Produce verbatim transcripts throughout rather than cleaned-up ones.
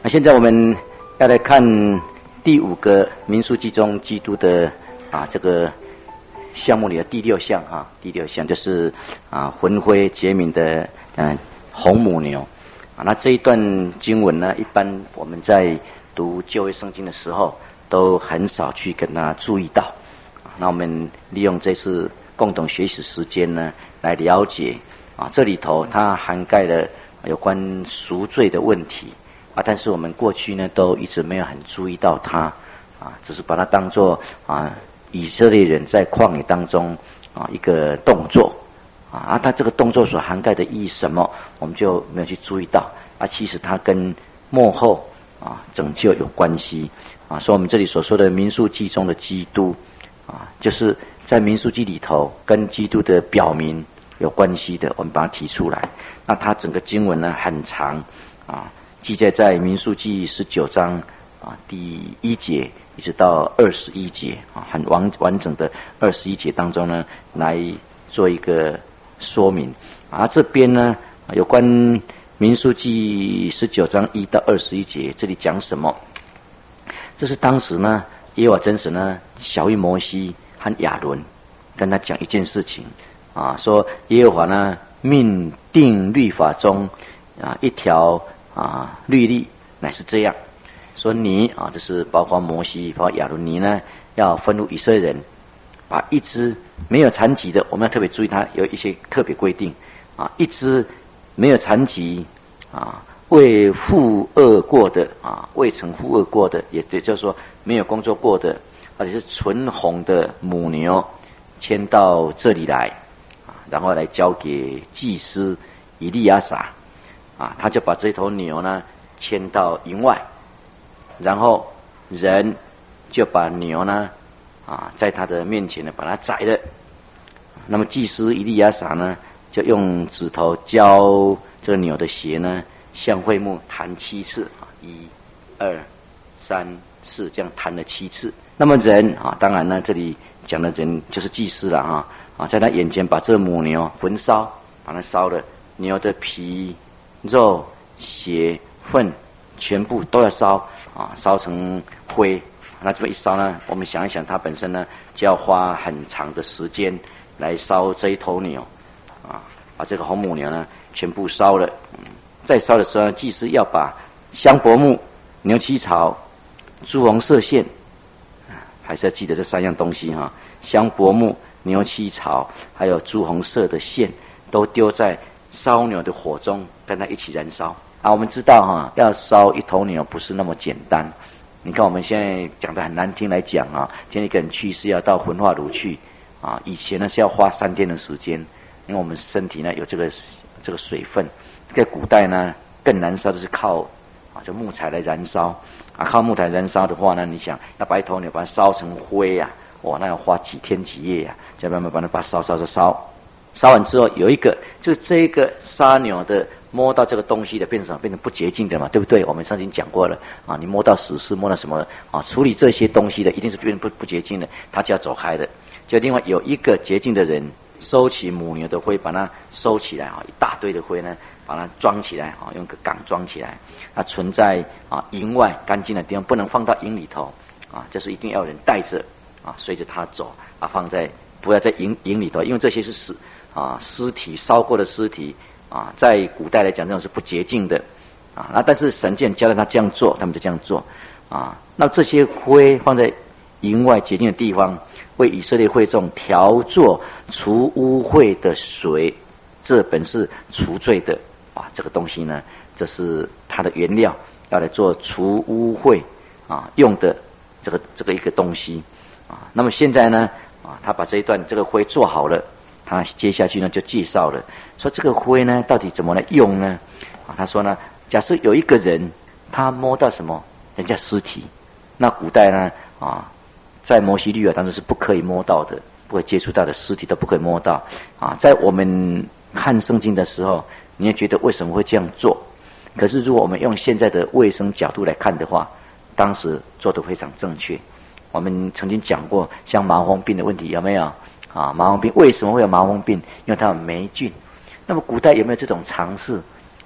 那现在我们要来看第五个民数记中基督的啊这个项目里的第六项哈，第六项就是啊魂灰洁敏的嗯、啊、红母牛啊。那这一段经文呢，一般我们在读旧约圣经的时候都很少去跟他注意到。那我们利用这次共同学习时间呢，来了解啊这里头它涵盖了有关赎罪的问题啊，但是我们过去呢都一直没有很注意到它啊，只是把它当作啊以色列人在旷野当中啊一个动作啊，啊它这个动作所涵盖的意义什么，我们就没有去注意到啊，其实它跟末后啊拯救有关系啊，所以我们这里所说的民数记中的基督啊，就是在民数记里头跟基督的表明有关系的，我们把它提出来。那它整个经文呢很长啊，记载在民数记十九章啊第一节一直到二十一节啊，很完完整的二十一节当中呢，来做一个说明啊。这边呢有关民数记十九章一到二十一节，这里讲什么？这是当时呢耶和华真神呢晓谕摩西和亚伦，跟他讲一件事情啊，说耶和华呢命定律法中啊一条啊律例，乃是这样说，你啊，这是包括摩西包括亚伦，你呢要吩咐以色列人，把一只没有残疾的，我们要特别注意它有一些特别规定啊，一只没有残疾啊未负恶过的啊，未曾负恶过的，也就是说没有工作过的，而且是纯红的母牛，牵到这里来啊，然后来交给祭司以利亚撒啊，他就把这头牛呢牵到营外，然后人就把牛呢啊在他的面前呢把它宰了。那么祭司以利亚撒呢就用指头浇这个牛的血呢，向会幕弹七次啊，一、二、三、四，这样弹了七次。那么人啊，当然呢，这里讲的人就是祭司了啊啊，在他眼前把这母牛焚烧，把它烧了，牛的皮、肉、血、粪，全部都要烧啊，烧成灰。那这么一烧呢，我们想一想，它本身呢就要花很长的时间来烧这一头牛啊，把这个红母牛呢全部烧了。嗯在烧的时候，祭司要把香柏木、牛膝草、朱红色线，还是要记得这三样东西哈：香柏木、牛膝草，还有朱红色的线，都丢在烧牛的火中，跟它一起燃烧啊。我们知道哈，要烧一头牛不是那么简单。你看我们现在讲的很难听来讲啊，今天一个人去世要到焚化炉去啊，以前呢是要花三天的时间，因为我们身体呢有这个这个水分。在古代呢，更燃烧的是靠啊这木材来燃烧啊，靠木材燃烧的话呢，你想要把一头牛把它烧成灰啊，哇，那要花几天几夜啊，再慢慢把它把它烧烧烧烧，烧完之后有一个就是这个杀牛的摸到这个东西的变成什么？变成不洁净的嘛，对不对？我们上次已经讲过了啊，你摸到死尸，摸到什么啊？处理这些东西的一定是变成不不洁净的，他就要走开的。就另外有一个洁净的人，收起母牛的灰，把它收起来啊，一大堆的灰呢。把它装起来啊，用个缸装起来，它存在啊营外干净的地方，不能放到营里头啊，这是一定要有人带着啊，随着它走啊，放在不要在营营里头，因为这些是死啊尸体烧过的尸体啊，在古代来讲这种是不洁净的啊。那但是神既然教了他这样做，他们就这样做啊。那这些灰放在营外洁净的地方，为以色列会众调作除污秽的水，这本是除罪的。啊，这个东西呢，这是它的原料，要来做除污秽啊用的这个这个一个东西啊。那么现在呢，啊，他把这一段这个灰做好了，他接下去呢就介绍了，说这个灰呢到底怎么来用呢？啊，他说呢，假设有一个人他摸到什么人家尸体，那古代呢啊，在摩西律法当中是不可以摸到的，不可以接触到的尸体都不可以摸到啊。在我们看圣经的时候，你也觉得为什么会这样做？可是如果我们用现在的卫生角度来看的话，当时做得非常正确。我们曾经讲过像麻风病的问题，有没有啊？麻风病为什么会有麻风病？因为它有霉菌。那么古代有没有这种尝试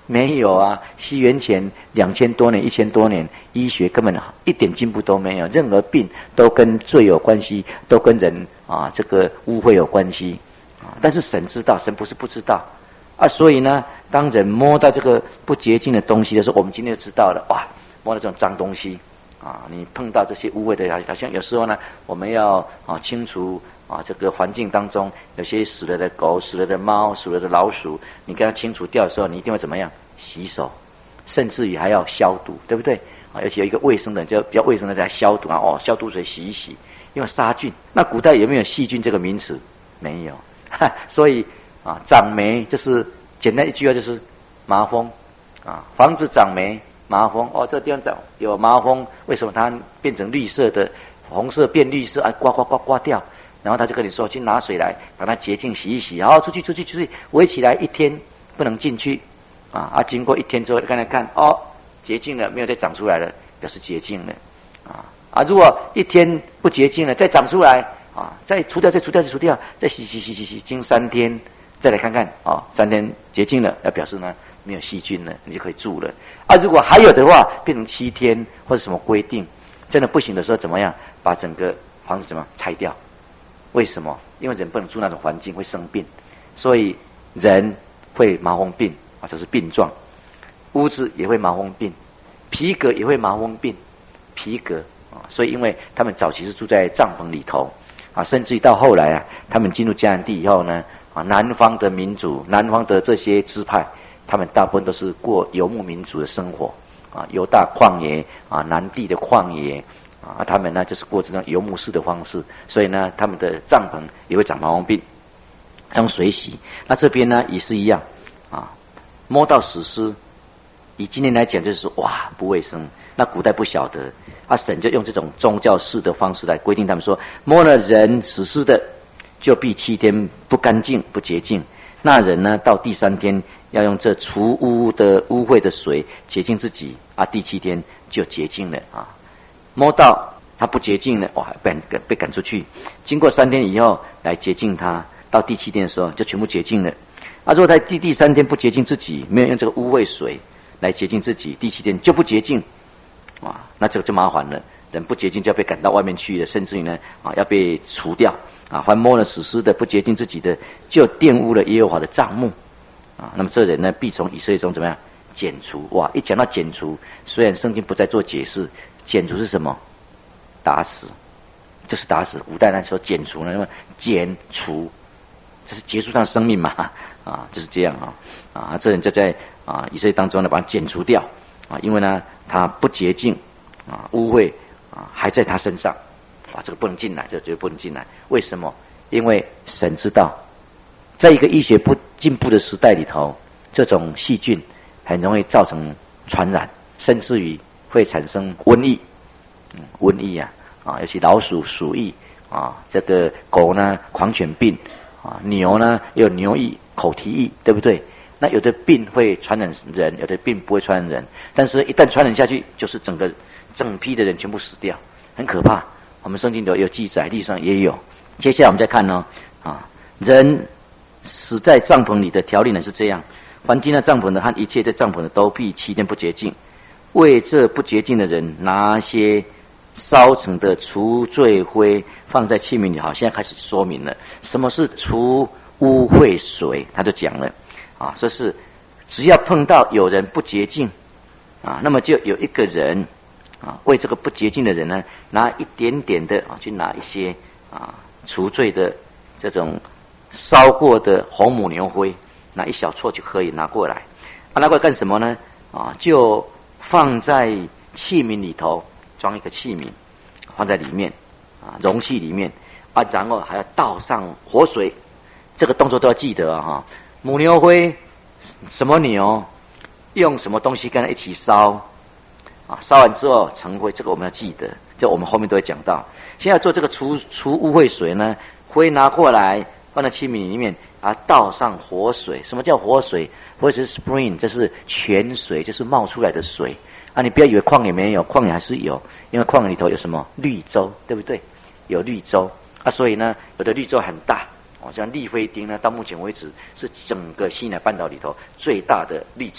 没有啊，西元前两千多年、一千多年，医学根本一点进步都没有，任何病都跟罪有关系，都跟人啊这个污秽有关系啊。但是神知道，神不是不知道啊。所以呢，当人摸到这个不洁净的东西的时候，我们今天就知道了，哇，摸到这种脏东西啊，你碰到这些污秽的，好像有时候呢，我们要啊清除。啊，这个环境当中有些死了的狗、死了的猫、死了的老鼠，你跟它清除掉的时候，你一定会怎么样？洗手，甚至于还要消毒，对不对？啊，而且有一个卫生的，就比较卫生的在消毒啊，哦，消毒水洗一洗，因为杀菌。那古代有没有细菌这个名词？没有，所以啊，长霉就是简单一句话就是麻风啊，房子长霉麻风哦，这个地方长有麻风，为什么它变成绿色的？红色变绿色，啊，刮刮刮刮掉。然后他就跟你说，去拿水来把它洁净洗一洗，然后出去出去出去围起来一天不能进去啊啊！经过一天之后，看来看哦，洁净了，没有再长出来了，表示洁净了啊啊！如果一天不洁净了，再长出来啊，再除掉再除掉再除掉，再洗洗洗洗洗，经三天再来看看啊，三天洁净了，要表示呢没有细菌了，你就可以住了啊。如果还有的话，变成七天或者什么规定，真的不行的时候怎么样？把整个房子怎么拆掉？为什么？因为人不能住那种环境，会生病，所以人会麻风病啊，这是病状。屋子也会麻风病，皮革也会麻风病，皮革啊，所以因为他们早期是住在帐篷里头啊，甚至于到后来啊，他们进入迦南地以后呢，啊，南方的民族，南方的这些支派，他们大部分都是过游牧民族的生活啊，犹大旷野啊，南地的旷野。啊，他们呢就是过这种游牧式的方式，所以呢，他们的帐篷也会长麻风病，用水洗。那这边呢也是一样啊，摸到死尸，以今天来讲就是说哇不卫生。那古代不晓得，啊神就用这种宗教式的方式来规定他们说，摸了人死尸的，就必七天不干净不洁净。那人呢到第三天要用这除污的污秽的水洁净自己，啊第七天就洁净了啊。摸到他不洁净了，哇，被赶被赶出去。经过三天以后来洁净他，到第七天的时候就全部洁净了。啊，如果在第第三天不洁净自己，没有用这个污秽水来洁净自己，第七天就不洁净，哇，那这个就麻烦了。人不洁净就要被赶到外面去了，甚至于呢，啊，要被除掉。啊，凡摸了死尸的，不洁净自己的，就玷污了耶和华的帐幕。啊，那么这人呢，必从以色列中怎么样剪除？哇，一讲到剪除，虽然圣经不再做解释。剪除是什么？打死，就是打死。古代来说剪除呢，那么剪除，这是结束他的生命嘛？啊，就是这样啊啊！这人就在啊以色列当中呢，把他剪除掉啊，因为呢他不洁净啊，污秽啊还在他身上，哇，这个不能进来，这个绝对不能进来。为什么？因为神知道，在一个医学不进步的时代里头，这种细菌很容易造成传染，甚至于会产生瘟疫，嗯，瘟疫啊，啊，尤其老鼠鼠疫啊，这个狗呢狂犬病啊，牛呢有牛疫、口蹄疫，对不对？那有的病会传染人，有的病不会传染人，但是一旦传染下去，就是整个整批的人全部死掉，很可怕。我们圣经里有记载，历史上也有。接下来我们再看呢，啊，人死在帐篷里的条例呢是这样：凡进了帐篷的和一切在帐篷的，都必七天不洁净。为这不洁净的人拿些烧成的除罪灰放在器皿里。好，现在开始说明了什么是除污秽水，他就讲了啊，说是只要碰到有人不洁净啊，那么就有一个人啊，为这个不洁净的人呢，拿一点点的啊，去拿一些啊除罪的这种烧过的红母牛灰，拿一小撮就可以拿过来。啊，拿过来干什么呢？啊，就放在器皿里头，装一个器皿，放在里面啊，容器里面啊，然后还要倒上活水，这个动作都要记得啊哈。母牛灰，什么牛，用什么东西跟它一起烧啊？烧完之后成灰，这个我们要记得，这我们后面都会讲到。现在做这个除除污秽水呢，灰拿过来放在器皿里面啊，倒上活水。什么叫活水？或者是 spring， 这是泉水，就是冒出来的水啊！你不要以为旷野没有，旷野还是有，因为旷野里头有什么绿洲，对不对？有绿洲啊，所以呢，有的绿洲很大哦，像利非丁呢，到目前为止是整个西乃半岛里头最大的绿洲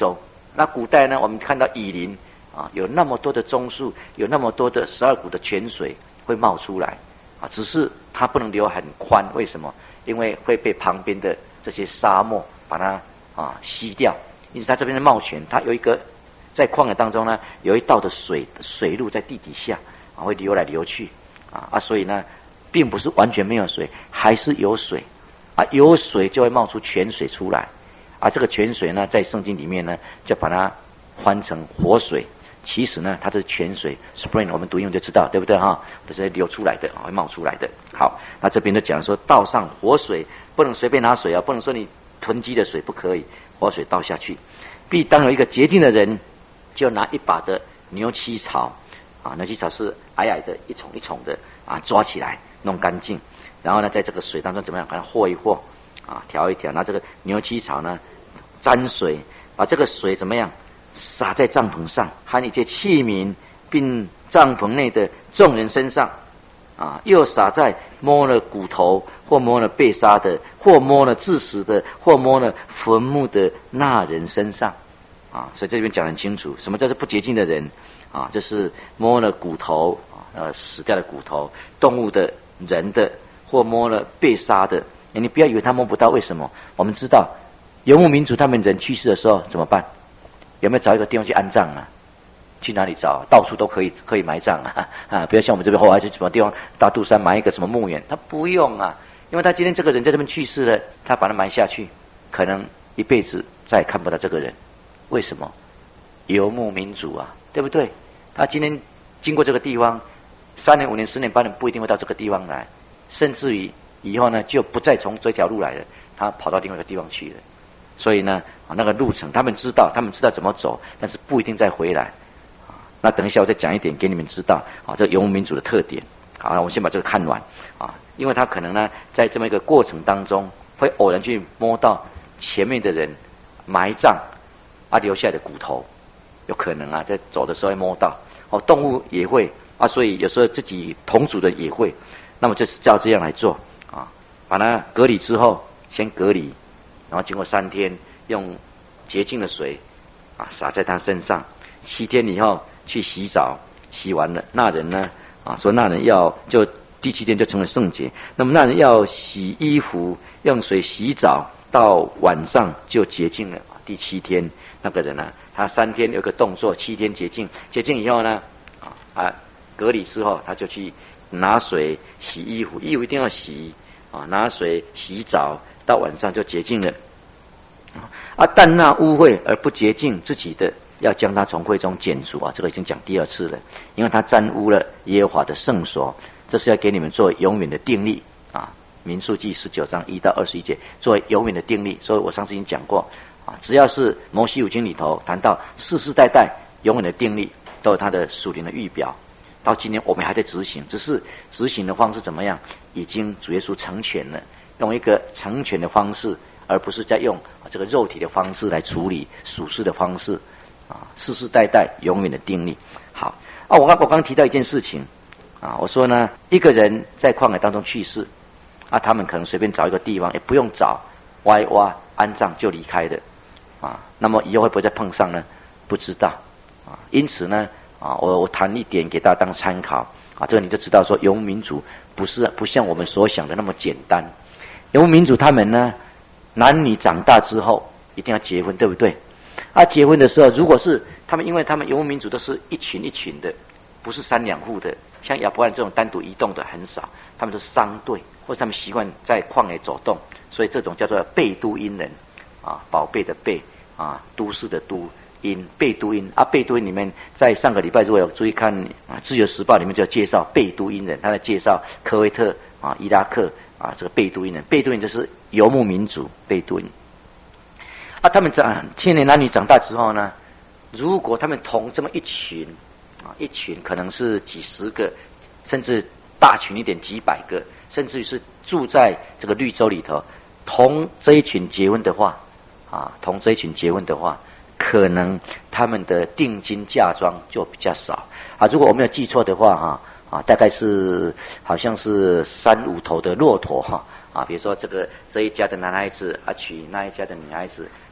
那古代呢，我们看到雨林啊，有那么多的棕树，有那么多的十二股的泉水会冒出来啊，只是它不能流很宽，为什么？因为会被旁边的这些沙漠把它啊吸掉。因此它这边的冒泉，它有一个在旷野当中呢，有一道的水水路在地底下啊，会流来流去啊啊，所以呢，并不是完全没有水，还是有水啊，有水就会冒出泉水出来啊。这个泉水呢，在圣经里面呢，就把它翻成活水。其实呢，它是泉水 spring， 我们读英文就知道，对不对哈？这是流出来的，会冒出来的。好，那这边就讲说，倒上活水，不能随便拿水啊，不能说你囤积的水不可以，活水倒下去。必当有一个洁净的人，就拿一把的牛膝草啊，牛膝草是矮矮的，一丛一丛的啊，抓起来弄干净，然后呢，在这个水当中怎么样，把它和一和啊，调一调，拿这个牛膝草呢沾水，把这个水怎么样？洒在帐篷上和一切器皿，并帐篷内的众人身上啊，又洒在摸了骨头或摸了被杀的或摸了致死的或摸了坟墓的那人身上啊。所以这边讲很清楚，什么叫做不洁净的人啊？就是摸了骨头呃死掉的骨头，动物的、人的，或摸了被杀的。你不要以为他摸不到，为什么？我们知道游牧民族他们人去世的时候怎么办？有没有找一个地方去安葬啊？去哪里找？到处都可以可以埋葬啊！啊，不要像我们这边后来去什么地方大肚山埋一个什么墓园，他不用啊，因为他今天这个人在这边去世了，他把他埋下去，可能一辈子再也看不到这个人。为什么？游牧民族啊，对不对？他今天经过这个地方，三年、五年、十年、八年，不一定会到这个地方来，甚至于以后呢，就不再从这条路来了，他跑到另外一个地方去了。所以呢，啊，那个路程他们知道，他们知道怎么走，但是不一定再回来。啊，那等一下我再讲一点给你们知道，啊，这游牧民族的特点。好，那我们先把这个看完，啊，因为他可能呢，在这么一个过程当中，会偶然去摸到前面的人埋葬啊留下来的骨头，有可能啊，在走的时候会摸到。哦，动物也会啊，所以有时候自己同族的也会。那么就是照这样来做啊，把它隔离之后，先隔离。然后经过三天，用洁净的水啊洒在他身上。七天以后去洗澡，洗完了，那人呢啊说那人要就第七天就成为圣洁。那么那人要洗衣服，用水洗澡，到晚上就洁净了。第七天那个人呢，他三天有个动作，七天洁净。洁净以后呢啊啊隔离之后，他就去拿水洗衣服，衣服一定要洗啊，拿水洗澡。到晚上就洁净了啊！但那污秽而不洁净自己的，要将他从会中剪除啊！这个已经讲第二次了，因为他沾污了耶和华的圣所，这是要给你们做永远的定例啊！民数记十九章一到二十一节，作为永远的定例。所以我上次已经讲过啊，只要是摩西五经里头谈到世世代代永远的定例，都有它的属灵的预表。到今年我们还在执行，只是执行的方式怎么样，已经主耶稣成全了。用一个成全的方式，而不是在用这个肉体的方式来处理属世的方式啊，世世代代永远的定力。好啊，我刚我刚提到一件事情啊，我说呢，一个人在旷野当中去世啊，他们可能随便找一个地方，也不用找，挖一挖安葬就离开的啊。那么以后会不会再碰上呢？不知道啊。因此呢啊，我我谈一点给大家当参考啊，这个你就知道说，游牧民族不是不像我们所想的那么简单。游牧民族他们呢，男女长大之后一定要结婚，对不对？啊，结婚的时候，如果是他们，因为他们游牧民族都是一群一群的，不是三两户的，像亚伯兰这种单独移动的很少，他们都是商队，或者他们习惯在旷野走动，所以这种叫做贝都因人啊，宝贝的贝啊，都市的都因，贝都因啊，贝都因里面，在上个礼拜如果有注意看啊，《自由时报》里面就介绍贝都因人，他在介绍科威特啊、伊拉克。啊，这个贝都因人，贝都因就是游牧民族，贝都因。啊，他们长青年男女长大之后呢，如果他们同这么一群，啊，一群可能是几十个，甚至大群一点几百个，甚至于是住在这个绿洲里头，同这一群结婚的话，啊，同这一群结婚的话，可能他们的定金嫁妆就比较少。啊，如果我没有记错的话，哈。啊，大概是好像是三五头的骆驼哈啊，比如说这个这一家的男孩子啊娶那一家的女孩子，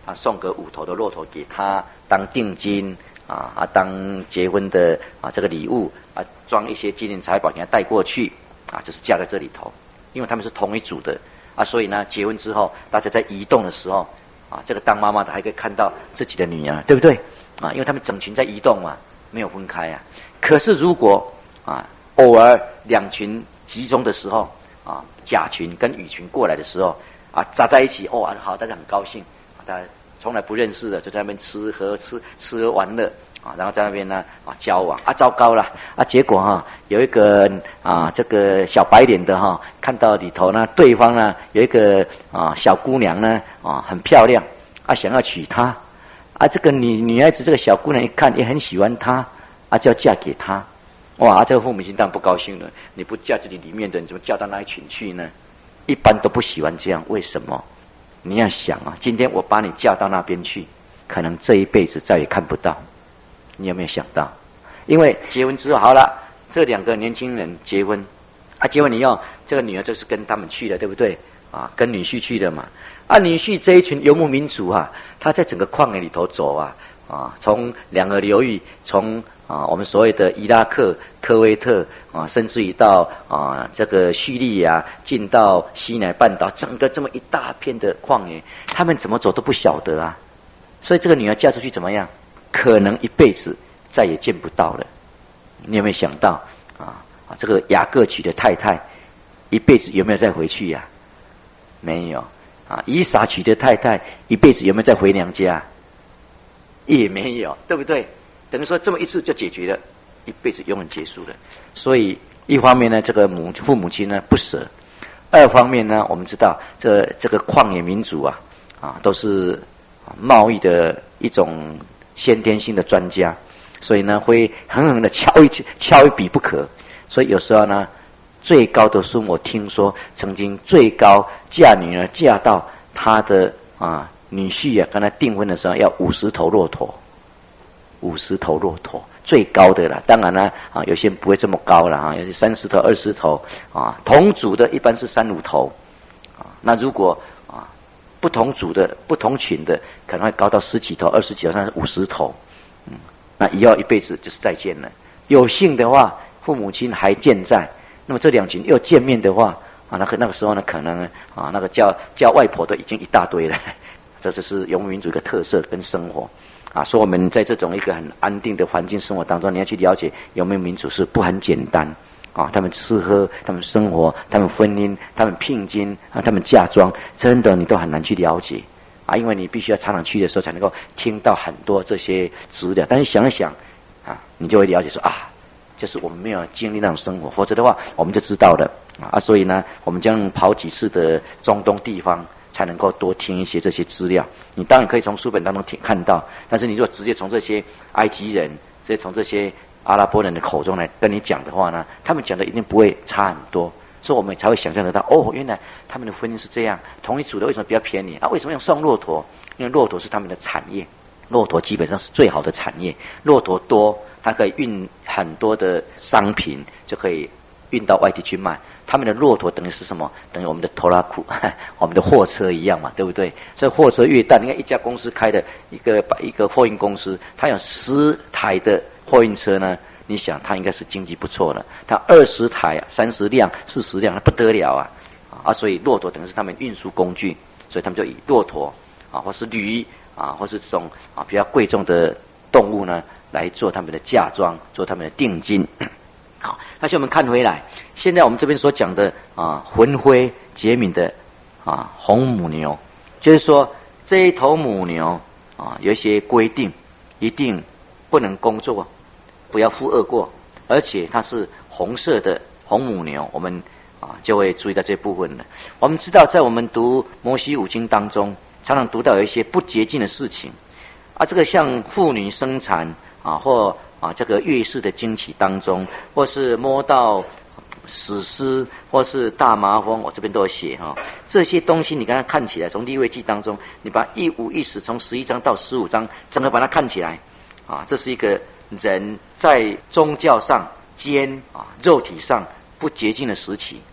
啊，送个五头的骆驼给他当定金啊，啊当结婚的啊这个礼物啊，装一些金银财宝给他带过去啊，就是嫁在这里头，因为他们是同一组的啊，所以呢，结婚之后大家在移动的时候啊，这个当妈妈的还可以看到自己的女儿，对不对啊？因为他们整群在移动嘛，没有分开啊。可是如果啊偶尔两群集中的时候啊，甲群跟乙群过来的时候啊，扎在一起哦，好，大家很高兴，大家从来不认识的就在那边吃喝吃吃喝玩乐啊，然后在那边呢啊交往啊，糟糕了啊，结果哈、啊、有一个啊这个小白脸的哈、啊，看到里头呢，对方呢有一个啊小姑娘呢啊很漂亮啊，想要娶她啊，这个女女孩子这个小姑娘一看也很喜欢她啊，就要嫁给她。哇，这个父母亲当然不高兴了。你不嫁这里里面的，你怎么嫁到那一群去呢？一般都不喜欢这样，为什么？你要想啊，今天我把你嫁到那边去，可能这一辈子再也看不到。你有没有想到？因为结婚之后好了，这两个年轻人结婚啊，结婚以后，这个女儿就是跟他们去的，对不对？啊，跟女婿去的嘛。啊，女婿这一群游牧民族啊，他在整个旷野里头走啊，啊，从两河流域，从啊，我们所谓的伊拉克、科威特啊，甚至于到啊这个叙利亚，进到西乃半岛，整个这么一大片的旷野，他们怎么走都不晓得啊。所以这个女儿嫁出去怎么样？可能一辈子再也见不到了。你有没有想到啊？啊，这个雅各娶的太太，一辈子有没有再回去呀、啊？没有啊。以撒娶的太太，一辈子有没有再回娘家？也没有，对不对？等于说这么一次就解决了，一辈子永远结束了。所以一方面呢，这个母父母亲呢不舍；二方面呢，我们知道这这个旷野民族啊啊都是贸易的一种先天性的专家，所以呢会狠狠的敲一敲一笔不可。所以有时候呢，最高的孙我听说曾经最高嫁女儿嫁到他的啊女婿啊跟他订婚的时候要五十头骆驼。五十头骆驼最高的了，当然呢啊，有些不会这么高了啊，有些三十头、二十头啊，同组的一般是三五头啊。那如果啊不同组的、不同群的，可能会高到十几头、二十几头，甚至五十头。嗯，那以后一辈子就是再见了。有幸的话，父母亲还健在，那么这两群又见面的话啊，那个那个时候呢，可能啊那个叫叫外婆的已经一大堆了。这就是游牧民族一个特色跟生活。啊，说我们在这种一个很安定的环境生活当中，你要去了解游牧民族是不很简单啊。他们吃喝，他们生活，他们婚姻，他们聘金啊，他们嫁妆，真的你都很难去了解啊，因为你必须要常常去的时候才能够听到很多这些资料。但是想一想啊，你就会了解说啊，就是我们没有经历那种生活，否则的话我们就知道了啊。所以呢，我们将跑几次的中东地方，才能够多听一些这些资料。你当然可以从书本当中听看到，但是你如果直接从这些埃及人，直接从这些阿拉伯人的口中来跟你讲的话呢，他们讲的一定不会差很多，所以我们才会想象得到，哦，原来他们的婚姻是这样，同一组的为什么比较便宜啊？为什么要送骆驼？因为骆驼是他们的产业，骆驼基本上是最好的产业，骆驼多，它可以运很多的商品，就可以运到外地去卖。他们的骆驼等于是什么？等于我们的拖拉库，我们的货车一样嘛，对不对？所以货车越大，你看一家公司开的一个一个货运公司，它有十台的货运车呢，你想它应该是经济不错了。它二十台、三十辆、四十辆，那不得了啊！啊，所以骆驼等于是他们运输工具，所以他们就以骆驼啊，或是驴啊，或是这种啊比较贵重的动物呢，来做他们的嫁妆，做他们的定金。好，那现在我们看回来，现在我们这边所讲的啊，魂灰洁敏的啊红母牛，就是说这一头母牛啊，有一些规定，一定不能工作，不要负恶过，而且它是红色的红母牛，我们啊就会注意到这部分了。我们知道，在我们读摩西五经当中，常常读到有一些不洁净的事情啊，这个像妇女生产啊，或啊，这个月事的经期当中，或是摸到死尸，或是大麻风，我这边都有写哈。这些东西你刚才看起来，从利未记当中，你把一五一十从十一章到十五章，整个把它看起来，啊，这是一个人在宗教上兼啊肉体上不洁净的时期。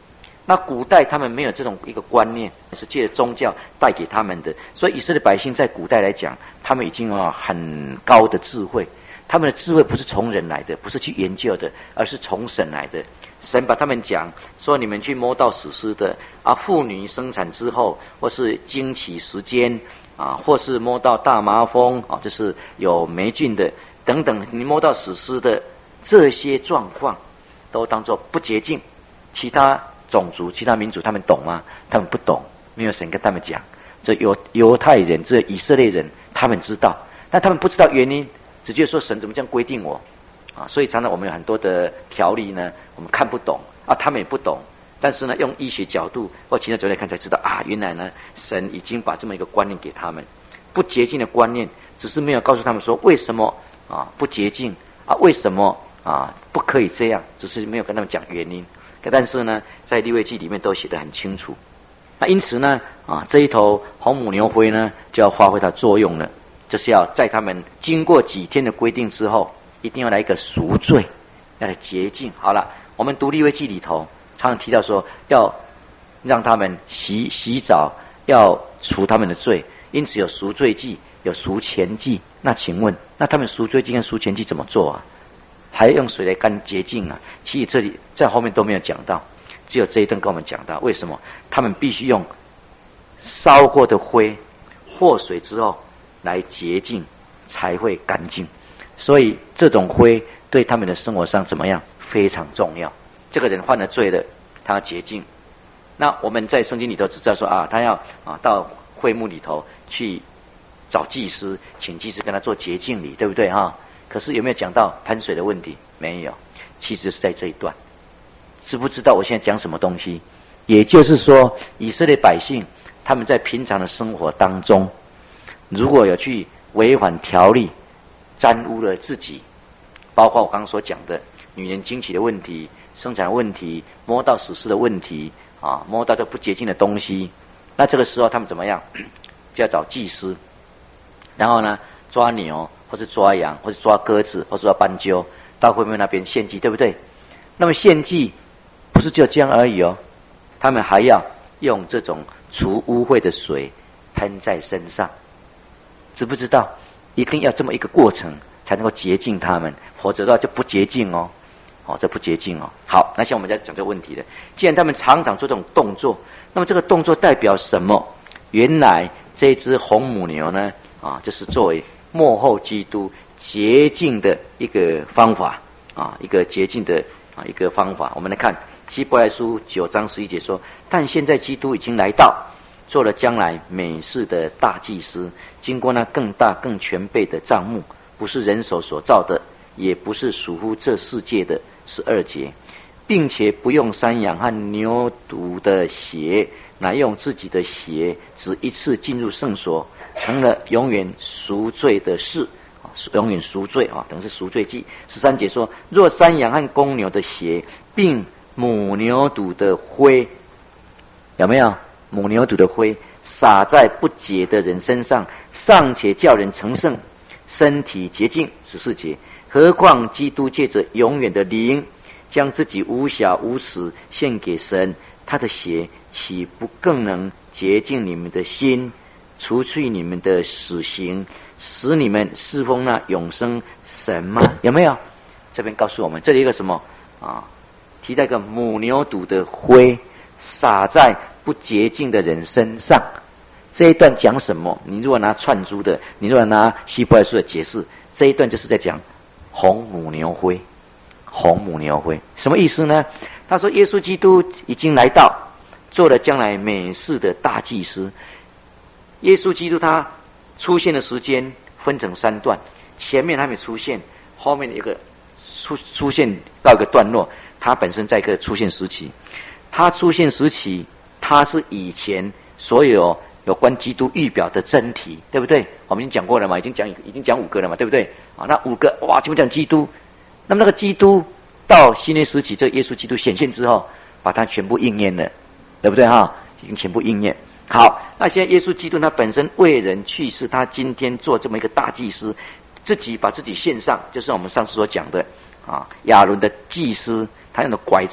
那古代他们没有这种一个观念，是借着宗教带给他们的，所以以色列百姓在古代来讲，他们已经有很高的智慧。他们的智慧不是从人来的，不是去研究的，而是从神来的。神把他们讲说，你们去摸到死尸的啊，妇女生产之后，或是经期时间啊，或是摸到大麻风啊，这是有霉菌的等等，你摸到死尸的这些状况，都当作不洁净。其他种族、其他民族他们懂吗？他们不懂，没有神跟他们讲。这犹犹太人、这以色列人，他们知道，但他们不知道原因，只觉得说神怎么这样规定我啊？所以常常我们有很多的条例呢，我们看不懂啊，他们也不懂。但是呢，用医学角度或其他角度来看，才知道啊，原来呢，神已经把这么一个观念给他们，不洁净的观念，只是没有告诉他们说为什么啊不洁净啊，为什么啊不可以这样，只是没有跟他们讲原因。但是呢，在利未记里面都写得很清楚。那因此呢，啊，这一头红母牛灰呢，就要发挥它作用了，就是要在他们经过几天的规定之后，一定要来一个赎罪，要来洁净。好了，我们读利未记里头常常提到说，要让他们洗洗澡，要除他们的罪，因此有赎罪祭，有赎愆祭。那请问，那他们赎罪祭跟赎愆祭怎么做啊？还要用水来干洁净啊？其实这里在后面都没有讲到，只有这一段跟我们讲到为什么他们必须用烧过的灰和水之后来洁净，才会干净。所以这种灰对他们的生活上怎么样非常重要。这个人犯了罪了，他要洁净。那我们在圣经里头只知道说啊，他要啊到会幕里头去找祭司，请祭司跟他做洁净礼，对不对哈？可是有没有讲到喷水的问题？没有，其实是在这一段。知不知道我现在讲什么东西？也就是说，以色列百姓他们在平常的生活当中，如果有去违反条例，沾污了自己，包括我刚刚所讲的女人经期的问题、生产问题、摸到死尸的问题啊，摸到这不洁净的东西，那这个时候他们怎么样？就要找祭司，然后呢抓牛，或是抓羊，或是抓鸽子，或是抓斑鸠，到会幕那边献祭，对不对？那么献祭不是就这样而已哦，他们还要用这种除污秽的水喷在身上，知不知道？一定要这么一个过程才能够洁净他们，否则的话就不洁净哦。哦，这不洁净哦。好，那现在我们在讲这个问题了。既然他们常常做这种动作，那么这个动作代表什么？原来这只红母牛呢，啊，就是作为末后基督洁净的一个方法啊，一个洁净的啊一个方法。我们来看希伯来书九章十一节说：但现在基督已经来到，做了将来美事的大祭司，经过那更大更全备的帐幕，不是人手所造的，也不是属乎这世界的。十二节，并且不用山羊和牛犊的血，乃用自己的血，只一次进入圣所，成了永远赎罪的事，永远赎罪啊，等于是赎罪祭。十三节说：若山羊和公牛的血，并母牛犊的灰，有没有？母牛犊的灰洒在不洁的人身上，尚且叫人成圣，身体洁净。十四节。何况基督借着永远的灵，将自己无瑕无耻献给神，他的血岂不更能洁净你们的心，除去你们的死刑，使你们侍奉那永生神吗？有没有？这边告诉我们，这里一个什么啊？提到一个母牛犊的灰洒在不洁净的人身上。这一段讲什么？你如果拿串珠的，你如果拿希伯来书的解释，这一段就是在讲红母牛灰，红母牛灰什么意思呢？他说耶稣基督已经来到，做了将来美事的大祭司。耶稣基督他出现的时间分成三段，前面还没出现，后面一个出出现到一个段落，他本身在一个出现时期。他出现时期，他是以前所有有关基督预表的真体，对不对？我们已经讲过了嘛，已经讲已经讲五个了嘛，对不对？啊，那五个哇，全部讲基督。那么那个基督到新约时期，这个耶稣基督显现之后，把它全部应验了，对不对哈？已经全部应验。好，那现在耶稣基督他本身为人去世，他今天做这么一个大祭司，自己把自己献上，就是我们上次所讲的啊，亚伦的祭司，他用的拐杖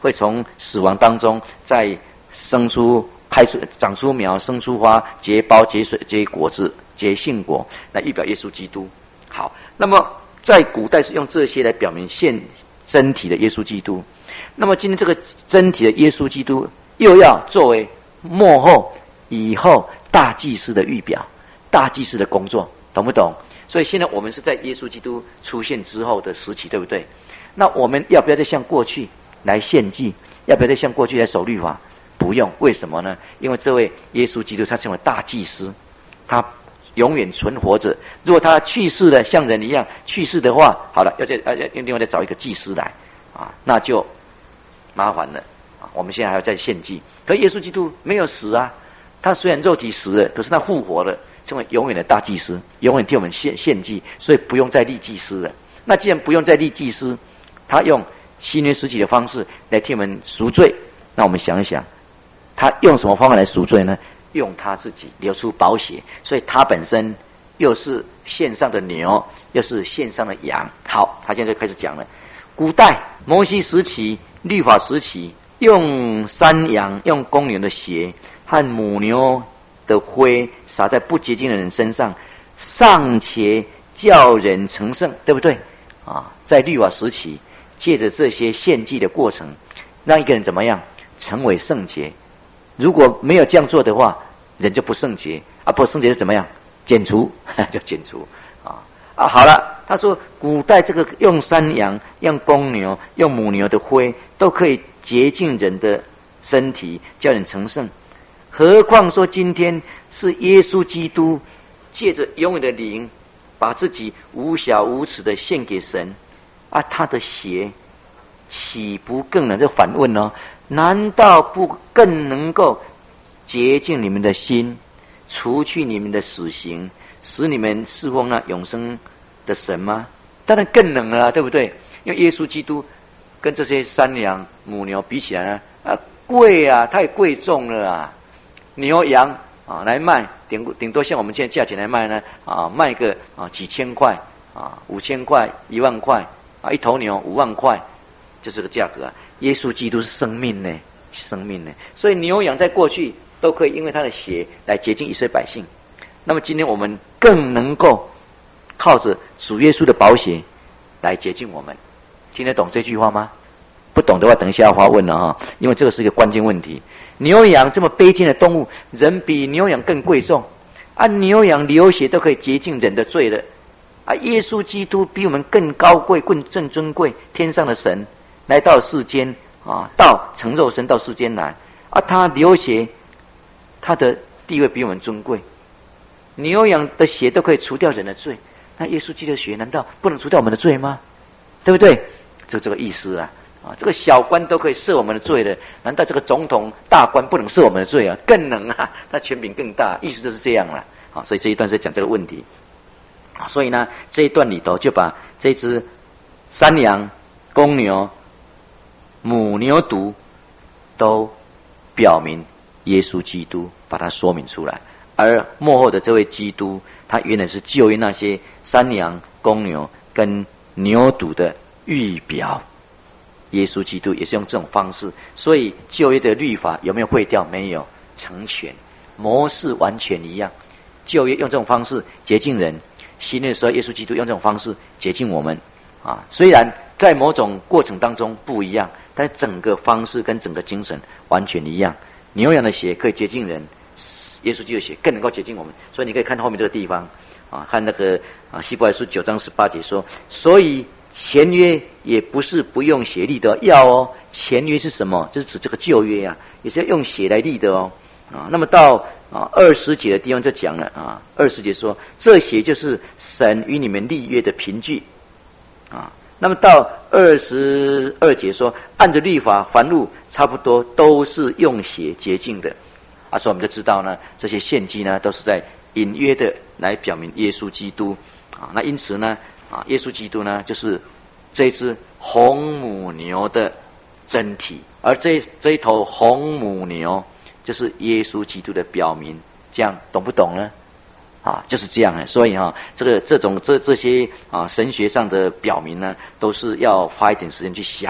会从死亡当中再生出、开出、长出苗、生出花、结苞、结水、结果子、结杏果，来预表耶稣基督。好，那么在古代是用这些来表明现真体的耶稣基督。那么今天这个真体的耶稣基督，又要作为末后以后大祭司的预表，大祭司的工作，懂不懂？所以现在我们是在耶稣基督出现之后的时期，对不对？那我们要不要再像过去来献祭？要不要再像过去来守律法？不用，为什么呢？因为这位耶稣基督他成为大祭司，他永远存活着。如果他去世了，像人一样去世的话，好了，要再要要另外再找一个祭司来啊，那就麻烦了啊。我们现在还要再献祭，可耶稣基督没有死啊，他虽然肉体死了，可是他复活了，成为永远的大祭司，永远替我们献献祭，所以不用再立祭司了。那既然不用再立祭司，他用新约时期的方式来替我们赎罪，那我们想一想，他用什么方法来赎罪呢？用他自己流出宝血，所以他本身又是献上的牛，又是献上的羊。好，他现在就开始讲了。古代摩西时期、律法时期，用山羊、用公牛的血和母牛的灰撒在不洁净的人身上，尚且叫人成圣，对不对啊？在律法时期，借着这些献祭的过程，让一个人怎么样成为圣洁？如果没有这样做的话，人就不圣洁啊！不圣洁是怎么样？剪除，就剪除啊啊！好了，他说古代这个用山羊、用公牛、用母牛的灰都可以洁净人的身体，叫人成圣。何况说今天是耶稣基督借着永远的灵，把自己无瑕无疵的献给神啊！他的血岂不更能？就反问哦，难道不更能够洁净你们的心，除去你们的死刑，使你们侍奉那永生的神吗？当然更能了啊，对不对？因为耶稣基督跟这些山羊、母牛比起来呢，啊，贵啊，太贵重了啊！牛羊啊来卖，顶顶多像我们现在价钱来卖呢，啊，卖个啊几千块啊，五千块、一万块啊，一头牛五万块，就这个价格啊。耶稣基督是生命呢，生命呢，所以牛羊在过去都可以因为他的血来洁净以色列百姓。那么今天我们更能够靠着主耶稣的宝血来洁净我们。听得懂这句话吗？不懂的话，等一下要发问了哈，因为这个是一个关键问题。牛羊这么卑贱的动物，人比牛羊更贵重啊！牛羊流血都可以洁净人的罪了啊！耶稣基督比我们更高贵、更更尊贵，天上的神来到世间啊，到成肉身到世间来啊，他流血，他的地位比我们尊贵。牛羊的血都可以除掉人的罪，那耶稣基督的血难道不能除掉我们的罪吗？对不对？就这个意思啊！啊，这个小官都可以赦我们的罪的，难道这个总统大官不能赦我们的罪啊？更能啊！他权柄更大，意思就是这样了啊！所以这一段是讲这个问题啊。所以呢，这一段里头就把这只山羊、公牛、母牛犊都表明耶稣基督，把它说明出来。而末后的这位基督，他原来是旧约那些山羊、公牛跟牛犊的预表。耶稣基督也是用这种方式，所以旧约的律法有没有废掉？没有，成全，模式完全一样。旧约用这种方式洁净人，新约的时候耶稣基督用这种方式洁净我们啊。虽然在某种过程当中不一样，但整个方式跟整个精神完全一样。牛羊的血可以洁净人，耶稣基督的血更能够洁净我们。所以你可以看后面这个地方啊，看那个啊希伯来书九章十八节说，所以前约也不是不用血立的，要哦。前约是什么？就是指这个旧约啊，也是要用血来立的哦。啊，那么到啊二十节的地方就讲了啊，二十节说这血就是神与你们立约的凭据啊。那么到二十二节说，按着律法，凡物差不多都是用血洁净的啊，所以我们就知道呢，这些献祭呢都是在隐约的来表明耶稣基督啊。那因此呢。啊，耶稣基督呢，就是这只红母牛的真体，而这这一头红母牛，就是耶稣基督的表明。这样懂不懂呢？啊，就是这样啊。所以哈、啊，这个这种这这些啊神学上的表明呢，都是要花一点时间去想。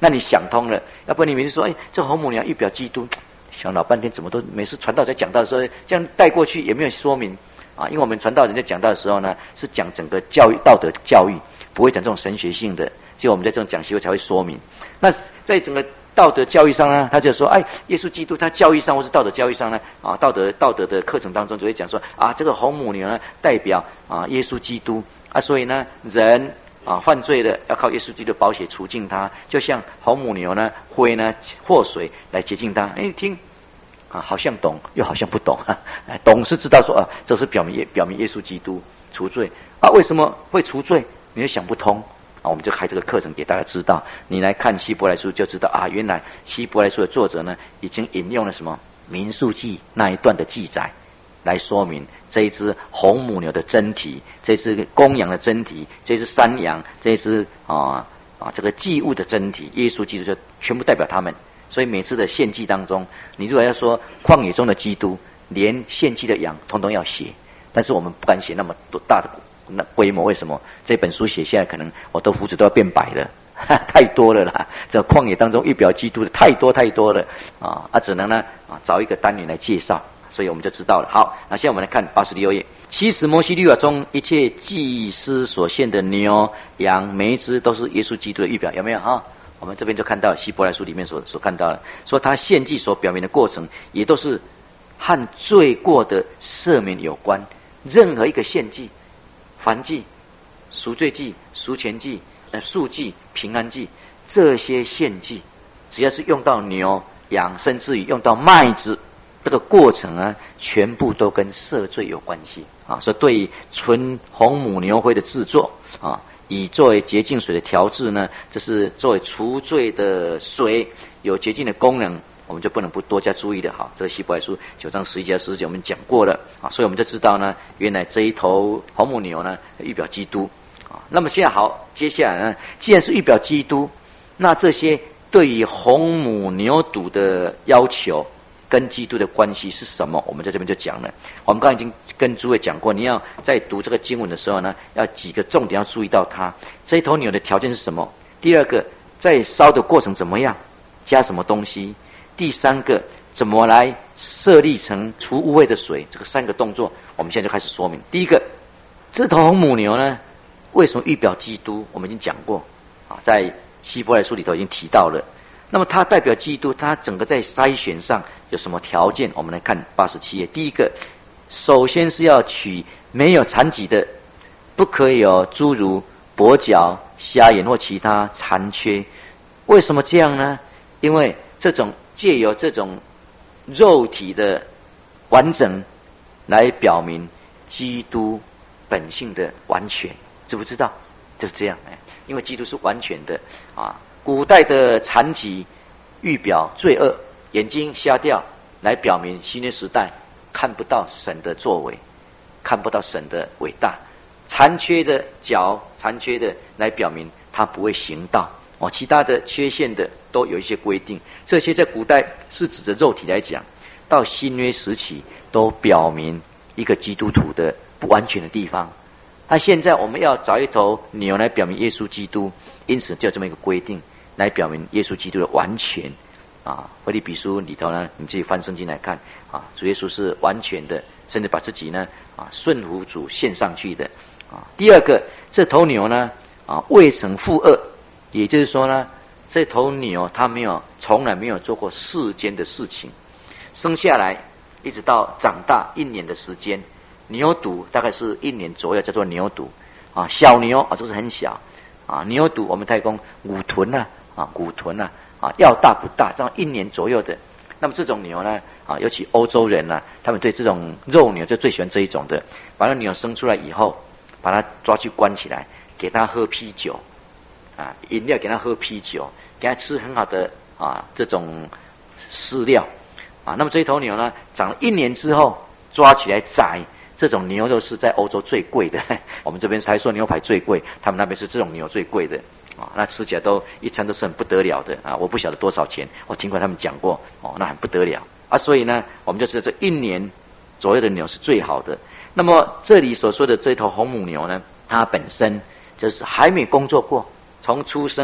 那你想通了，要不然你每次说，哎，这红母娘预表基督，想老半天，怎么都每次传道在讲道的时候，这样带过去也没有说明啊。因为我们传道人在讲道的时候呢，是讲整个教育道德教育，不会讲这种神学性的，只有我们在这种讲习会才会说明。那在整个道德教育上呢，他就说，哎，耶稣基督他教育上或是道德教育上呢，啊，道德道德的课程当中就会讲说，啊，这个红母牛呢代表啊耶稣基督啊，所以呢人啊犯罪的要靠耶稣基督的宝血除净他，就像红母牛呢灰呢祸水来洁净他。哎，听啊，好像懂又好像不懂啊。懂是知道说啊，这是表明耶表明耶稣基督除罪啊，为什么会除罪？你就想不通。啊，我们就开这个课程给大家知道。你来看希伯来书就知道啊，原来希伯来书的作者呢，已经引用了什么民数记那一段的记载，来说明这一只红母牛的真体，这一只公羊的真体，这一只山羊，这一只啊啊这个祭物的真体，耶稣基督就全部代表他们。所以每次的献祭当中，你如果要说旷野中的基督，连献祭的羊统统要写，但是我们不敢写那么多大的那规模。为什么？这本书写下来，可能我的胡子都要变白了，太多了啦！这旷野当中预表基督的太多太多了啊！啊，只能呢啊找一个单元来介绍，所以我们就知道了。好，那现在我们来看八十六页。其实摩西律法中一切祭司所献的牛羊，每一只都是耶稣基督的预表，有没有哈？我们这边就看到希伯来书里面所所看到的，说他献祭所表明的过程，也都是和罪过的赦免有关。任何一个献祭，燔祭、赎罪祭、赎愆祭、呃赎祭、平安祭，这些献祭，只要是用到牛羊，甚至于用到麦子，这个过程啊，全部都跟赦罪有关系啊。所以对于纯红母牛灰的制作啊，以作为洁净水的调制呢，这是作为除罪的水，有洁净的功能，我们就不能不多加注意的。好，这个希伯来书九章十一节、十四节我们讲过了啊，所以我们就知道呢，原来这一头红母牛呢，预表基督啊。那么现在好，接下来呢，既然是预表基督，那这些对于红母牛犊的要求跟基督的关系是什么？我们在这边就讲了。我们刚才已经跟诸位讲过，你要在读这个经文的时候呢，要几个重点要注意到它。这一头牛的条件是什么？第二个，在烧的过程怎么样？加什么东西？第三个，怎么来设立成除污秽的水？这个三个动作，我们现在就开始说明。第一个，这头红母牛呢，为什么预表基督？我们已经讲过啊，在希伯来书里头已经提到了。那么它代表基督，它整个在筛选上有什么条件？我们来看八十七页。第一个，首先是要取没有残疾的，不可以有诸如跛脚、瞎眼或其他残缺。为什么这样呢？因为这种借由这种肉体的完整来表明基督本性的完全，知不知道？就是这样，因为基督是完全的啊。古代的残疾预表罪恶，眼睛瞎掉，来表明新约时代看不到神的作为，看不到神的伟大。残缺的脚，残缺的来表明他不会行道哦。其他的缺陷的都有一些规定，这些在古代是指着肉体来讲，到新约时期都表明一个基督徒的不完全的地方。那现在我们要找一头牛来表明耶稣基督，因此就有这么一个规定，来表明耶稣基督的完全啊。腓立比书里头呢，你自己翻圣经来看啊，主耶稣是完全的，甚至把自己呢啊顺服主献上去的啊。第二个，这头牛呢啊未曾负恶，也就是说呢，这头牛它没有从来没有做过世间的事情，生下来一直到长大一年的时间。牛犊大概是一年左右，叫做牛犊啊。小牛啊，这是很小啊。牛犊我们太公五臀啊，啊五臀啊，啊要大不大，这样一年左右的。那么这种牛呢，啊，尤其欧洲人呢、啊，他们对这种肉牛就最喜欢这一种的。把那牛生出来以后，把它抓去关起来，给它喝啤酒啊，饮料给它喝啤酒，给它吃很好的啊这种饲料啊。那么这一头牛呢，长了一年之后抓起来宰。这种牛肉是在欧洲最贵的，我们这边才说牛排最贵，他们那边是这种牛最贵的啊。那吃起来都一餐都是很不得了的啊！我不晓得多少钱，我听过他们讲过哦，那很不得了啊。所以呢，我们就知道这一年左右的牛是最好的。那么这里所说的这头红母牛呢，它本身就是还没工作过，从出生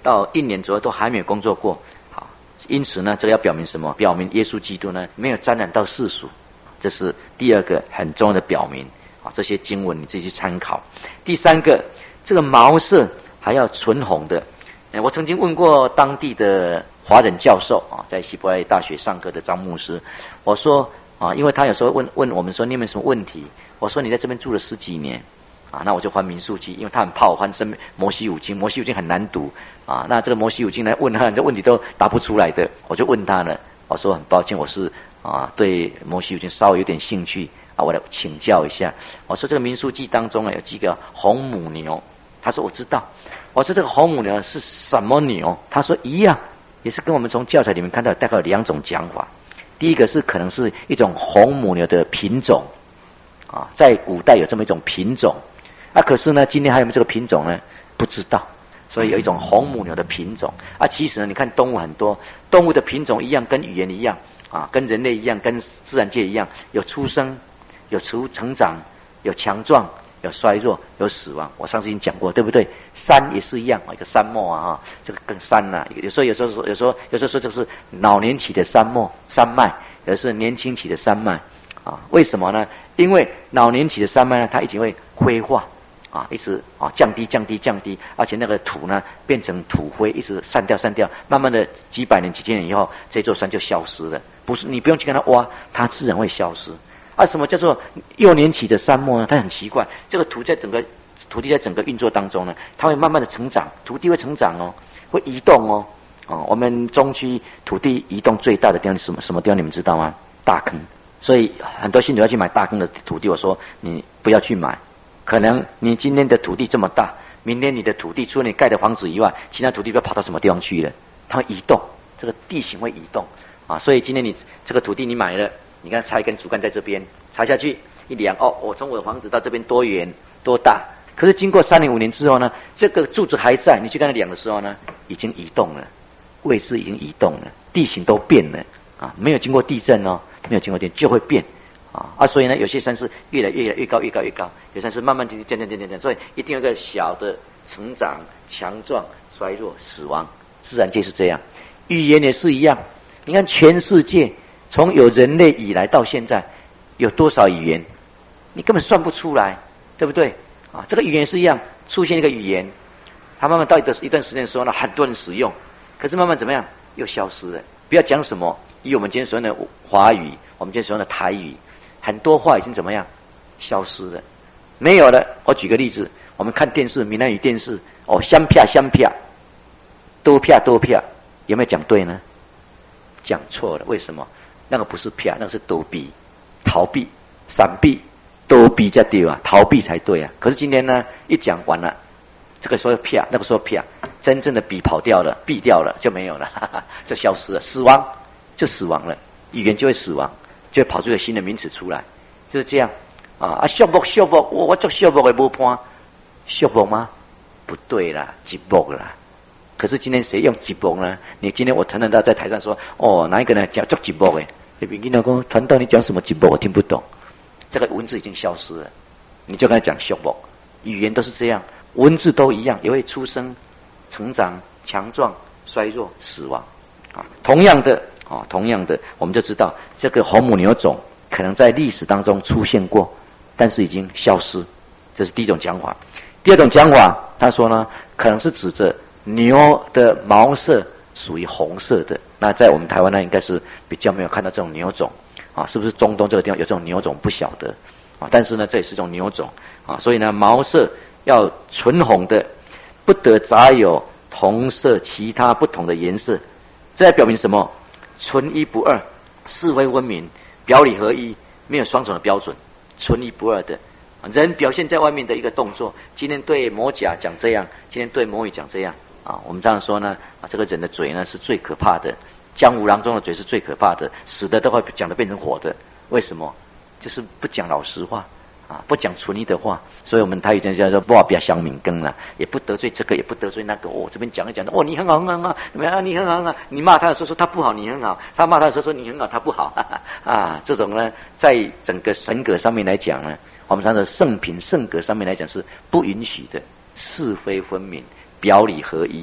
到一年左右都还没有工作过。好，因此呢，这个要表明什么？表明耶稣基督呢没有沾染到世俗，这是第二个很重要的表明。啊，这些经文你自己去参考。第三个，这个毛色还要纯红的。呃，我曾经问过当地的华人教授啊，在希伯来大学上课的张牧师，我说啊，因为他有时候问问我们说你有没有什么问题？我说你在这边住了十几年。啊，那我就还民数记，因为他很怕我还生摩西五经，摩西五经很难读啊。那这个摩西五经来问他，这问题都答不出来的，我就问他了。我说很抱歉，我是啊对摩西五经稍微有点兴趣啊，我来请教一下。我说这个民数记当中啊有几个红母牛，他说我知道。我说这个红母牛是什么牛？他说一样，也是跟我们从教材里面看到大概有两种讲法。第一个是可能是一种红母牛的品种啊，在古代有这么一种品种。啊，可是呢，今天还有没有这个品种呢？不知道。所以有一种红母牛的品种啊。其实呢，你看动物很多，动物的品种一样，跟语言一样啊，跟人类一样，跟自然界一样，有出生，有成成长，有强壮，有衰弱，有死亡。我上次已经讲过，对不对？山也是一样，一个山脉啊，哈，这个跟山呐、啊，有时候有时候说，有时候有时候说这是老年期的山脉山脉，有的是年轻期的山脉啊。为什么呢？因为老年期的山脉呢，它已经会灰化。啊，一直啊降低降低降低，而且那个土呢变成土灰，一直散掉散掉，慢慢的几百年几千年以后，这座山就消失了。不是你不用去跟它挖，它自然会消失。啊，什么叫做幼年期的山脉呢？它很奇怪，这个土在整个土地在整个运作当中呢，它会慢慢的成长，土地会成长哦，会移动哦。哦，我们中区土地移动最大的地方是什么什么地方？你们知道吗？大坑。所以很多信徒要去买大坑的土地，我说你不要去买。可能你今天的土地这么大，明天你的土地除了你盖的房子以外，其他土地不要跑到什么地方去了？它会移动，这个地形会移动啊。所以今天你这个土地你买了，你看插一根竹竿在这边插下去，一量哦，我从我的房子到这边多远多大？可是经过三年五年之后呢，这个柱子还在，你去跟它量的时候呢，已经移动了，位置已经移动了，地形都变了啊。没有经过地震哦，没有经过地震就会变。啊啊，所以呢，有些山是越来越来越高，越高越高；有些山是慢慢渐渐渐渐渐渐，所以一定有一个小的成长、强壮、衰弱、死亡。自然界是这样，语言也是一样。你看全世界从有人类以来到现在，有多少语言？你根本算不出来，对不对？啊，这个语言是一样，出现一个语言，它慢慢到一段一段时间的时候呢，很多人使用，可是慢慢怎么样，又消失了。不要讲什么，以我们今天所用的华语，我们今天所用的台语。很多话已经怎么样消失了，没有了。我举个例子，我们看电视，闽南语电视，哦，香片香片，多片多片，有没有讲对呢？讲错了，为什么？那个不是片，那个是躲避、逃避、闪避、躲避才对啊，逃避才对啊。可是今天呢，一讲完了，这个说片，那个说片，真正的笔跑掉了，避掉了就没有了，哈哈，就消失了，死亡就死亡了，语言就会死亡。就会跑出一个新的名词出来，就是这样啊！啊，畜牧畜牧，我我做畜牧的无判，畜牧吗？不对啦，畜牧啦。可是今天谁用畜牧呢？你今天我承认到在台上说，哦，哪一个呢讲做畜牧的？你别跟他讲，团道你讲什么畜牧，我听不懂。这个文字已经消失了，你就跟他讲畜牧。语言都是这样，文字都一样，也会出生、成长、强壮、衰弱、死亡啊。同样的。啊、哦，同样的，我们就知道这个红母牛种可能在历史当中出现过，但是已经消失。这是第一种讲法。第二种讲法，他说呢，可能是指着牛的毛色属于红色的。那在我们台湾呢，应该是比较没有看到这种牛种啊，是不是中东这个地方有这种牛种不晓得啊？但是呢，这也是一种牛种啊，所以呢，毛色要纯红的，不得杂有同色其他不同的颜色。这表明什么？纯一不二，是非分明，表里合一，没有双重的标准，纯一不二的人表现在外面的一个动作，今天对某甲讲这样，今天对某乙讲这样啊。我们这样说呢，啊，这个人的嘴呢是最可怕的，江湖郎中的嘴是最可怕的，死的都会讲的变成活的。为什么？就是不讲老实话啊，不讲纯一的话。所以我们台语讲叫做不要相敏根了，也不得罪这个，也不得罪那个。我、哦、这边讲一讲，哦，你很好，很好啊，怎么样？你很好啊。你骂他的时候说他不好，你很好；他骂他的时候说你很好，他不好。哈哈啊，这种呢，在整个神格上面来讲呢，我们讲的圣品圣格上面来讲是不允许的，是非分明，表里合一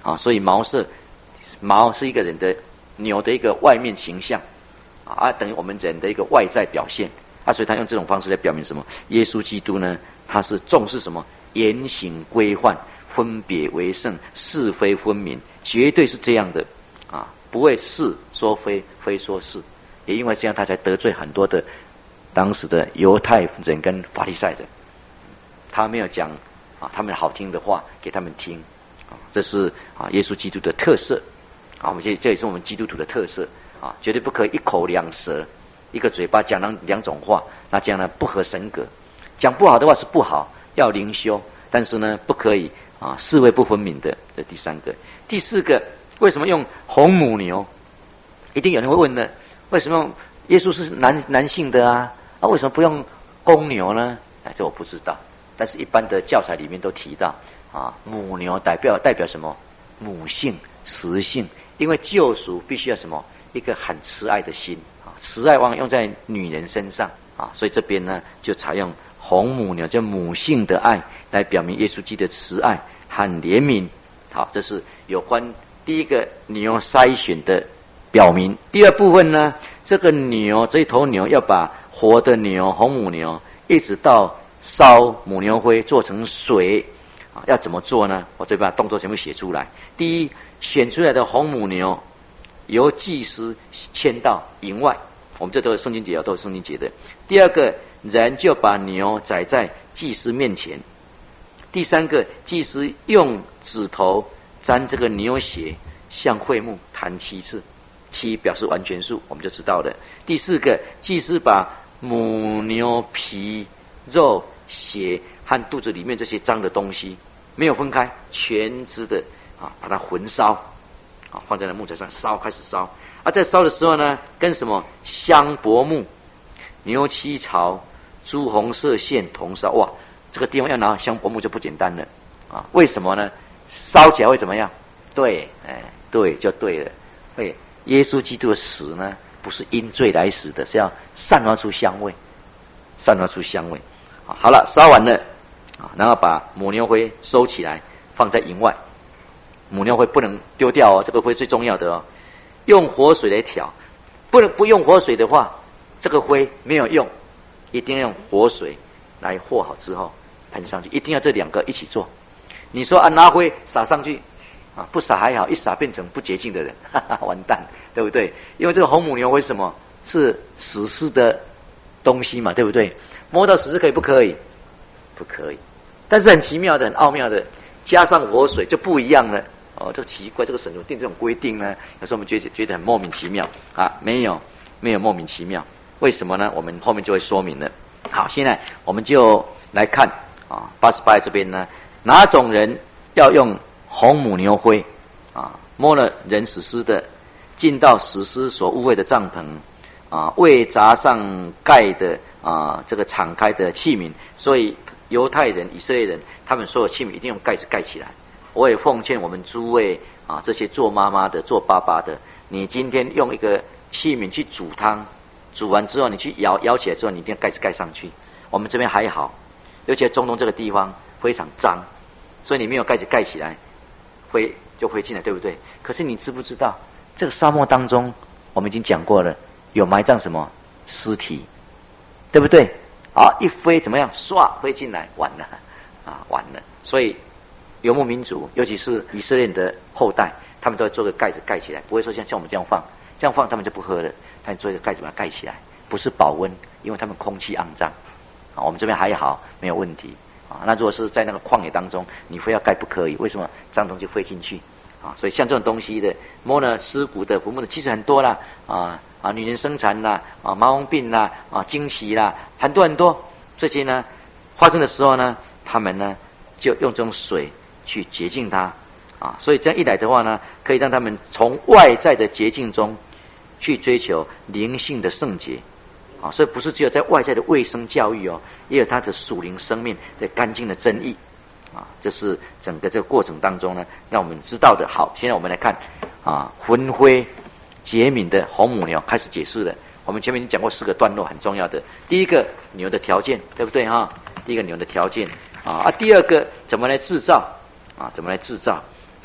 啊，所以毛色，毛是一个人的牛的一个外面形象啊，等于我们人的一个外在表现啊，所以他用这种方式来表明什么？耶稣基督呢，他是重视什么？言行规范，分别为圣，是非分明，绝对是这样的啊，不会是说非，非说是，也因为这样，他才得罪很多的当时的犹太人跟法利赛人，他没有讲啊他们好听的话给他们听啊，这是啊耶稣基督的特色啊，我们这这也是我们基督徒的特色啊，绝对不可以一口两舌，一个嘴巴讲两两种话，那这样呢不合神格，讲不好的话是不好，要灵修，但是呢不可以啊是非不分明的。这第三个，第四个，为什么用红母牛？一定有人会问呢，为什么耶稣是男男性的啊？啊，为什么不用公牛呢？哎，这我不知道。但是一般的教材里面都提到啊，母牛代表代表什么？母性、慈性，因为救赎必须要什么？一个很慈爱的心啊，慈爱往往用在女人身上啊，所以这边呢就采用红母牛，叫母性的爱，来表明耶稣基督的慈爱和怜悯。好，这是有关第一个牛筛选的表明。第二部分呢，这个牛这一头牛要把活的牛红母牛一直到烧母牛灰做成水啊，要怎么做呢？我这边把动作全部写出来。第一，选出来的红母牛由祭司牵到营外，我们这都是圣经节，都是圣经节的。第二个，人就把牛宰在祭司面前。第三个，祭司用指头沾这个牛血，向会幕弹七次，七表示完全数，我们就知道了。第四个，祭司把母牛皮、肉、血和肚子里面这些脏的东西没有分开，全只的啊，把它焚烧啊，放在那木材上烧，开始烧。啊，在烧的时候呢，跟什么香柏木、牛膝草、朱红色线同烧。哇，这个地方要拿香柏木就不简单了啊！为什么呢？烧起来会怎么样？对，哎，对，就对了。会，耶稣基督的死呢，不是因罪来死的，是要散发出香味，散发出香味。啊，好了，烧完了啊，然后把母牛灰收起来，放在营外。母牛灰不能丢掉哦，这个灰最重要的哦。用活水来挑，不能不用活水的话，这个灰没有用，一定要用活水来和好之后喷上去，一定要这两个一起做。你说啊，拿灰撒上去啊，不撒还好，一撒变成不洁净的人，哈哈，完蛋，对不对？因为这个红母牛为什么是死尸的东西嘛，对不对？摸到死尸可以不可以？不可以。但是很奇妙的，很奥妙的，加上活水就不一样了。哦，这个奇怪，这个神怎么定这种规定呢？有时候我们觉得觉得很莫名其妙啊，没有没有莫名其妙，为什么呢？我们后面就会说明了。好，现在我们就来看啊，八十八这边呢，哪种人要用红母牛灰啊，摸了人死尸的，进到死尸所污秽的帐篷啊，未砸上盖的啊，这个敞开的器皿，所以犹太人、以色列人，他们所有器皿一定用盖子盖起来。我也奉劝我们诸位啊，这些做妈妈的、做爸爸的，你今天用一个器皿去煮汤，煮完之后你去舀舀起来之后，你一定要盖子盖上去。我们这边还好，尤其在中东这个地方非常脏，所以你没有盖子盖起来，灰就会进来，对不对？可是你知不知道，这个沙漠当中，我们已经讲过了，有埋葬什么尸体，对不对？啊，一飞怎么样？唰飞进来，完了啊，完了。所以游牧民族，尤其是以色列的后代，他们都会做个盖子盖起来，不会说像像我们这样放，这样放他们就不喝了。他做一个盖子把它盖起来，不是保温，因为他们空气肮脏。啊，我们这边还好，没有问题。啊，那如果是在那个旷野当中，你非要盖不可以，为什么？脏东西飞进去。啊，所以像这种东西的，摸了尸骨的、坟墓的，其实很多啦。啊啊，女人生产啦，啊，麻风病啦，啊，经期啦，很多很多。这些呢，发生的时候呢，他们呢就用这种水去洁净它。啊，所以这样一来的话呢，可以让他们从外在的洁净中去追求灵性的圣洁。啊，所以不是只有在外在的卫生教育哦，也有他的属灵生命的干净的真意。啊，这是整个这个过程当中呢，让我们知道的。好，现在我们来看啊，魂灰洁敏的红母牛开始解释了。我们前面已经讲过四个段落，很重要的。第一个牛的条件，对不对哈？第一个牛的条件啊啊，第二个怎么来制造啊？怎么来制造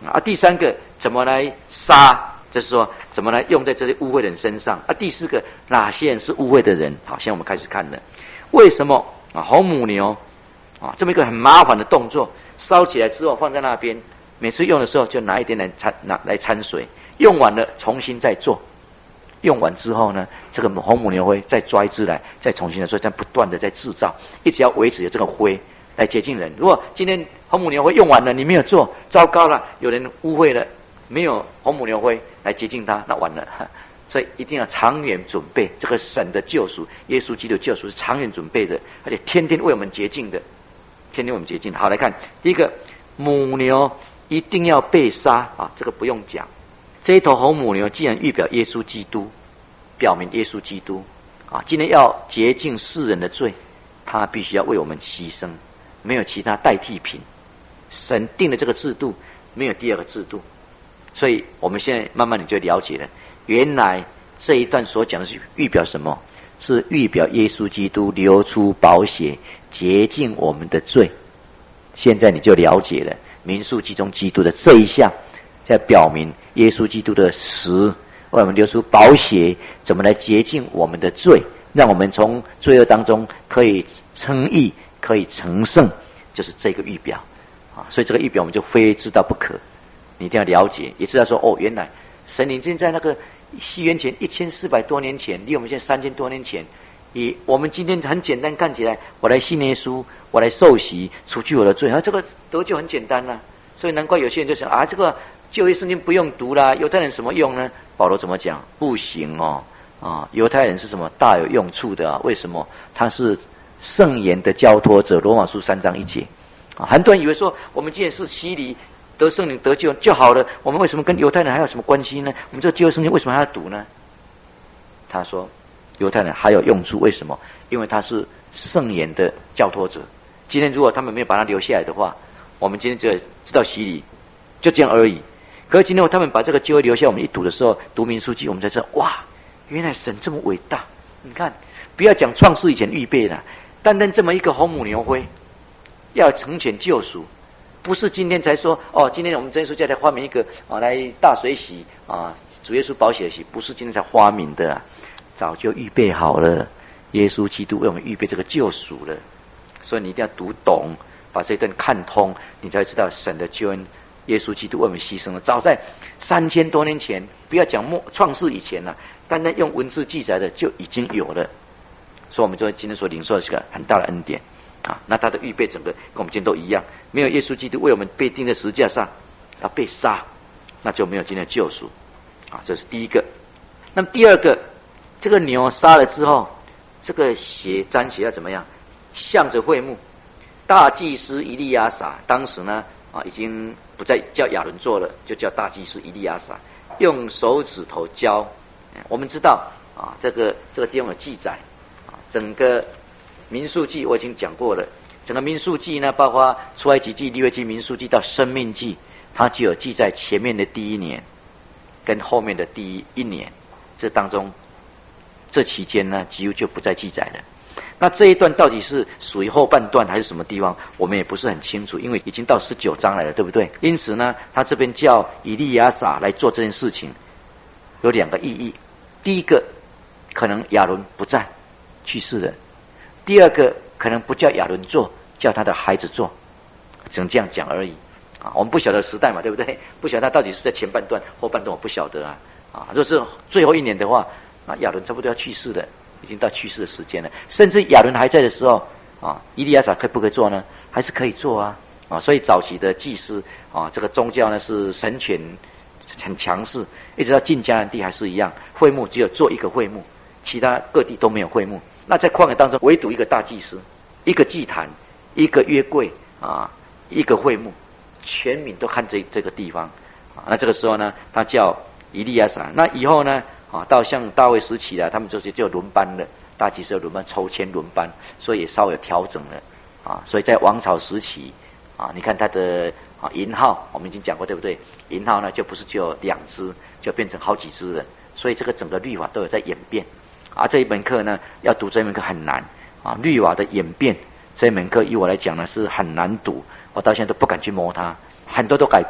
啊，第三个怎么来杀？就是说怎么来用在这些污秽的人身上？啊，第四个哪些人是污秽的人？好，现在我们开始看了，为什么啊红母牛啊这么一个很麻烦的动作，烧起来之后放在那边，每次用的时候就拿一点来掺拿来掺水，用完了重新再做，用完之后呢，这个红母牛灰再抓一只来，再重新的做，这样不断的在制造，一直要维持这个灰来洁净人。如果今天红母牛灰用完了，你没有做，糟糕了，有人污秽了，没有红母牛灰来洁净它，那完了。所以一定要长远准备，这个神的救赎，耶稣基督的救赎是长远准备的，而且天天为我们洁净的，天天为我们洁净。好，来看第一个，母牛一定要被杀啊，这个不用讲。这一头红母牛既然预表耶稣基督，表明耶稣基督啊，今天要洁净世人的罪，他必须要为我们牺牲，没有其他代替品。神定的这个制度，没有第二个制度，所以我们现在慢慢你就了解了。原来这一段所讲的是预表什么？是预表耶稣基督流出宝血，洁净我们的罪。现在你就了解了民数记中基督的这一项，在表明耶稣基督的死为我们流出宝血，怎么来洁净我们的罪，让我们从罪恶当中可以称义，可以成圣，就是这个预表啊。所以这个预表我们就非知道不可，你一定要了解，也知道说哦，原来神已经在那个西元前一千四百多年前，离我们现在三千多年前，以我们今天很简单看起来，我来信耶稣，我来受洗，除去我的罪，啊，这个得救很简单啦，啊。所以难怪有些人就想啊，这个旧约圣经不用读啦，犹太人什么用呢？保罗怎么讲？不行哦，啊，犹太人是什么大有用处的啊？为什么？他是圣言的交托者，罗马书三章一节啊。很多人以为说，我们既然是洗礼得圣灵得救就好了，我们为什么跟犹太人还有什么关系呢？我们这个旧约圣经为什么还要读呢？他说犹太人还有用处，为什么？因为他是圣言的交托者。今天如果他们没有把它留下来的话，我们今天就知道洗礼就这样而已。可是今天他们把这个旧约留下，我们一读的时候，读民数记，我们才知道，哇，原来神这么伟大。你看，不要讲创世以前预备了，单单这么一个红母牛灰，要成全救赎。不是今天才说哦，今天我们真耶稣教才发明一个啊，来大水洗啊，主耶稣宝血洗，不是今天才发明的，啊，早就预备好了。耶稣基督为我们预备这个救赎了，所以你一定要读懂，把这一段看通，你才会知道神的救恩。耶稣基督为我们牺牲了，早在三千多年前，不要讲末创世以前了，单单用文字记载的就已经有了。所以我们就今天所领受的是个很大的恩典。啊，那他的预备整个跟我们今天都一样，没有耶稣基督为我们被钉在十字架上，要被杀，那就没有今天的救赎。啊，这是第一个。那么第二个，这个牛杀了之后，这个血沾血要怎么样？向着会幕，大祭司以利亚撒，当时呢啊已经不再叫亚伦做了，就叫大祭司以利亚撒，用手指头浇。我们知道啊，这个这个地方有记载啊，整个民数记我已经讲过了，整个民数记呢，包括出埃及记、利未记、民数记到申命记，它只有记在前面的第一年跟后面的第一年，这当中这期间呢，几乎就不再记载了。那这一段到底是属于后半段还是什么地方，我们也不是很清楚，因为已经到十九章来了，对不对？因此呢，他这边叫以利亚撒来做这件事情，有两个意义。第一个，可能亚伦不在，去世了。第二个，可能不叫亚伦做，叫他的孩子做，只能这样讲而已啊。我们不晓得时代嘛，对不对？不晓得他到底是在前半段、后半段，我不晓得啊。啊，若是最后一年的话，那亚伦差不多要去世了，已经到去世的时间了。甚至亚伦还在的时候啊，以利亚撒可以不可以做呢？还是可以做啊。啊，所以早期的祭司啊，这个宗教呢是神权很强势，一直到进迦南地还是一样，会幕只有做一个会幕，其他各地都没有会幕。那在旷野当中，唯独一个大祭司，一个祭坛，一个约柜啊，一个会幕，全民都看这这个地方啊。那这个时候呢，他叫以利亚撒。那以后呢，啊，到像大卫时期了，他们就是就轮班了，大祭司轮班抽签轮班，所以也稍微有调整了啊。所以在王朝时期啊，你看他的啊银号，我们已经讲过，对不对？银号呢，就不是只有两只，就变成好几只了。所以这个整个律法都有在演变。啊，这一门课呢，要读这一门课很难啊。律法的演变这一门课，以我来讲呢是很难读，我到现在都不敢去摸它，很多都改变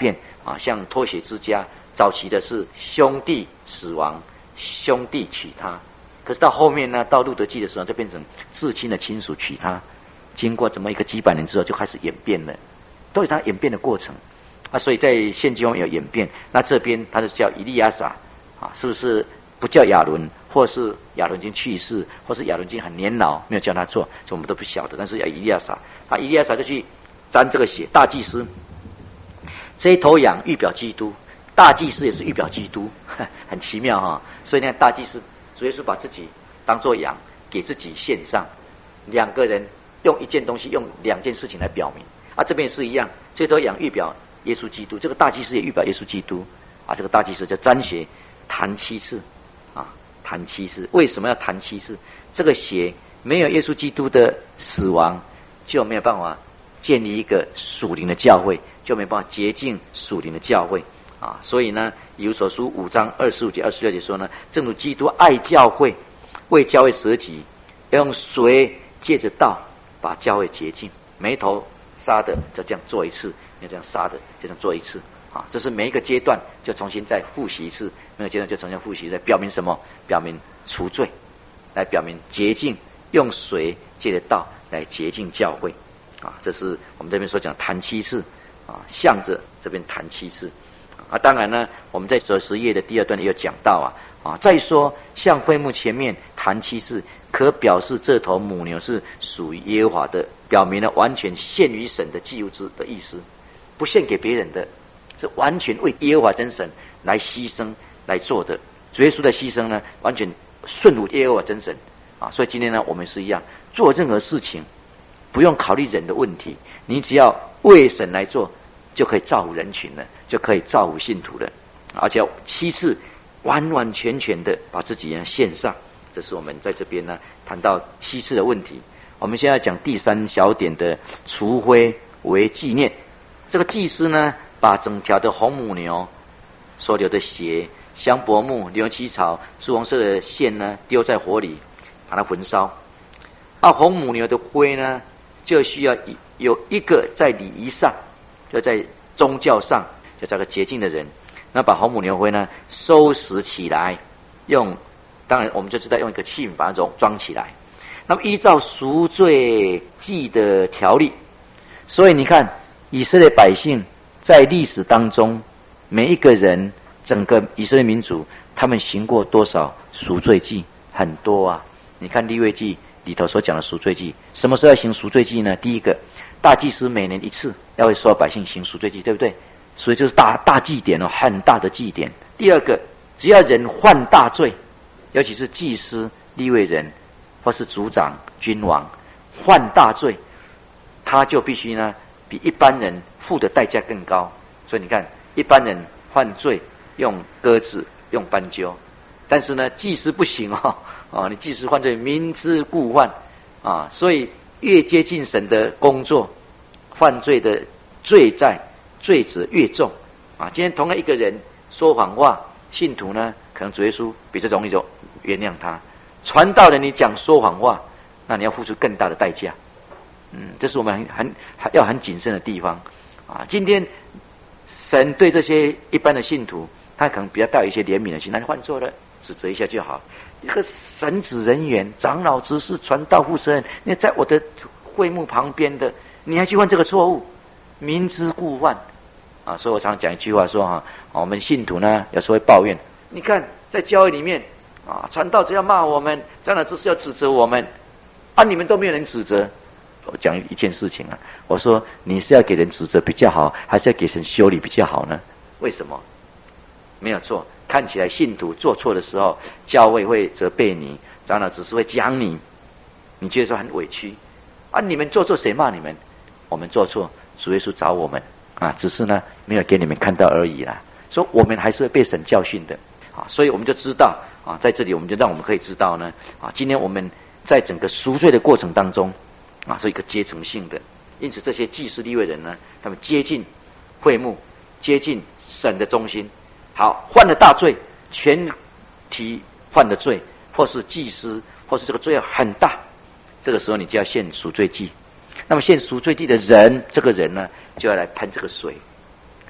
啊，像脱血之家，早期的是兄弟死亡，兄弟娶她，可是到后面呢，到路德记的时候，就变成至亲的亲属娶她。经过这么一个几百年之后，就开始演变了，都有它演变的过程。啊，所以在献祭方面有演变。那这边他就叫以利亚撒，啊，是不是不叫亚伦，或是亚伦已经去世，或是亚伦已经很年老，没有叫他做，这我们都不晓得。但是要以利亚撒，啊，以利亚撒就去沾这个血，大祭司。这一头羊预表基督，大祭司也是预表基督，很奇妙哈、哦。所以呢，大祭司主耶稣把自己当作羊，给自己献上，两个人用一件东西，用两件事情来表明。啊，这边也是一样，这头羊预表耶稣基督，这个大祭司也预表耶稣基督。啊，这个大祭司叫沾血弹七次，啊，弹七次。为什么要弹七次？这个血没有耶稣基督的死亡，就没有办法建立一个属灵的教会，就没办法洁净属灵的教会。啊，所以呢，以弗所书五章二十五节、二十六节说呢，正如基督爱教会，为教会舍己，要用水借着道把教会洁净。没头杀的就这样做一次，要这样杀的就这样做一次。啊，这是每一个阶段就重新再复习一次，每个阶段就重新复习一次，表明什么？表明除罪，来表明洁净，用水借着道来洁净教会。啊，这是我们这边所讲弹七次，啊，向着这边弹七次。啊，当然呢，我们在这十页的第二段也有讲到啊，啊，再说向会幕前面弹七次，可表示这头母牛是属于耶和华的，表明了完全献于神的祭物之的意思，不献给别人的，是完全为耶和华真神来牺牲来做的。主耶稣的牺牲呢，完全顺服耶和华真神啊。所以今天呢，我们是一样，做任何事情不用考虑人的问题，你只要为神来做，就可以造福人群了，就可以造福信徒了。而且七次完完全全的把自己呢献上，这是我们在这边呢谈到七次的问题。我们现在讲第三小点的除灰为纪念。这个祭司呢，把整条的红母牛所流的血、香柏木、牛膝草、朱红色的线呢，丢在火里，把它焚烧。啊，红母牛的灰呢，就需要有一个在礼仪上，就在宗教上，就这个洁净的人，那把红母牛灰呢收拾起来，用，当然我们就知道用一个器皿把它装装起来。那么依照赎罪祭的条例，所以你看以色列百姓在历史当中，每一个人，整个以色列民族，他们行过多少赎罪祭？很多啊！你看利未记里头所讲的赎罪祭，什么时候要行赎罪祭呢？第一个，大祭司每年一次要为所有百姓行赎罪祭，对不对？所以就是大大祭典哦，很大的祭典。第二个，只要人犯大罪，尤其是祭司、利未人或是族长、君王犯大罪，他就必须呢比一般人付的代价更高。所以你看，一般人犯罪用鸽子、用斑鸠，但是呢，祭司不行哦，哦，你祭司犯罪明知故犯啊，所以越接近神的工作，犯罪的罪债、罪责越重啊。今天同样一个人说谎话，信徒呢，可能主耶稣比这容易就原谅他。传道人你讲说谎话，那你要付出更大的代价。嗯，这是我们很很要很谨慎的地方啊。今天神对这些一般的信徒，他可能比较带有一些怜悯的心，那你犯错了指责一下就好。一个神职人员、长老、执事、传道负责人，你在我的会幕旁边的，你还去犯这个错误，明知故犯啊！所以我常常讲一句话说哈、啊，我们信徒呢有时候会抱怨，你看在教会里面啊，传道只要骂我们，长老执事要指责我们，啊，你们都没有人指责。我讲一件事情啊，我说你是要给人指责比较好，还是要给神修理比较好呢？为什么？没有错，看起来信徒做错的时候，教会会责备你，长老只是会讲你，你觉得说很委屈啊？你们做错谁骂你们？我们做错，主耶稣找我们啊，只是呢没有给你们看到而已啦。所以我们还是会被神教训的啊，所以我们就知道啊，在这里我们就让我们可以知道呢啊，今天我们在整个赎罪的过程当中啊，是一个阶层性的，因此这些祭司利未人呢，他们接近会幕，接近神的中心。好，犯了大罪，全体犯的罪，或是祭司，或是这个罪很大，这个时候你就要献赎罪祭。那么献赎罪祭的人，这个人呢，就要来喷这个水，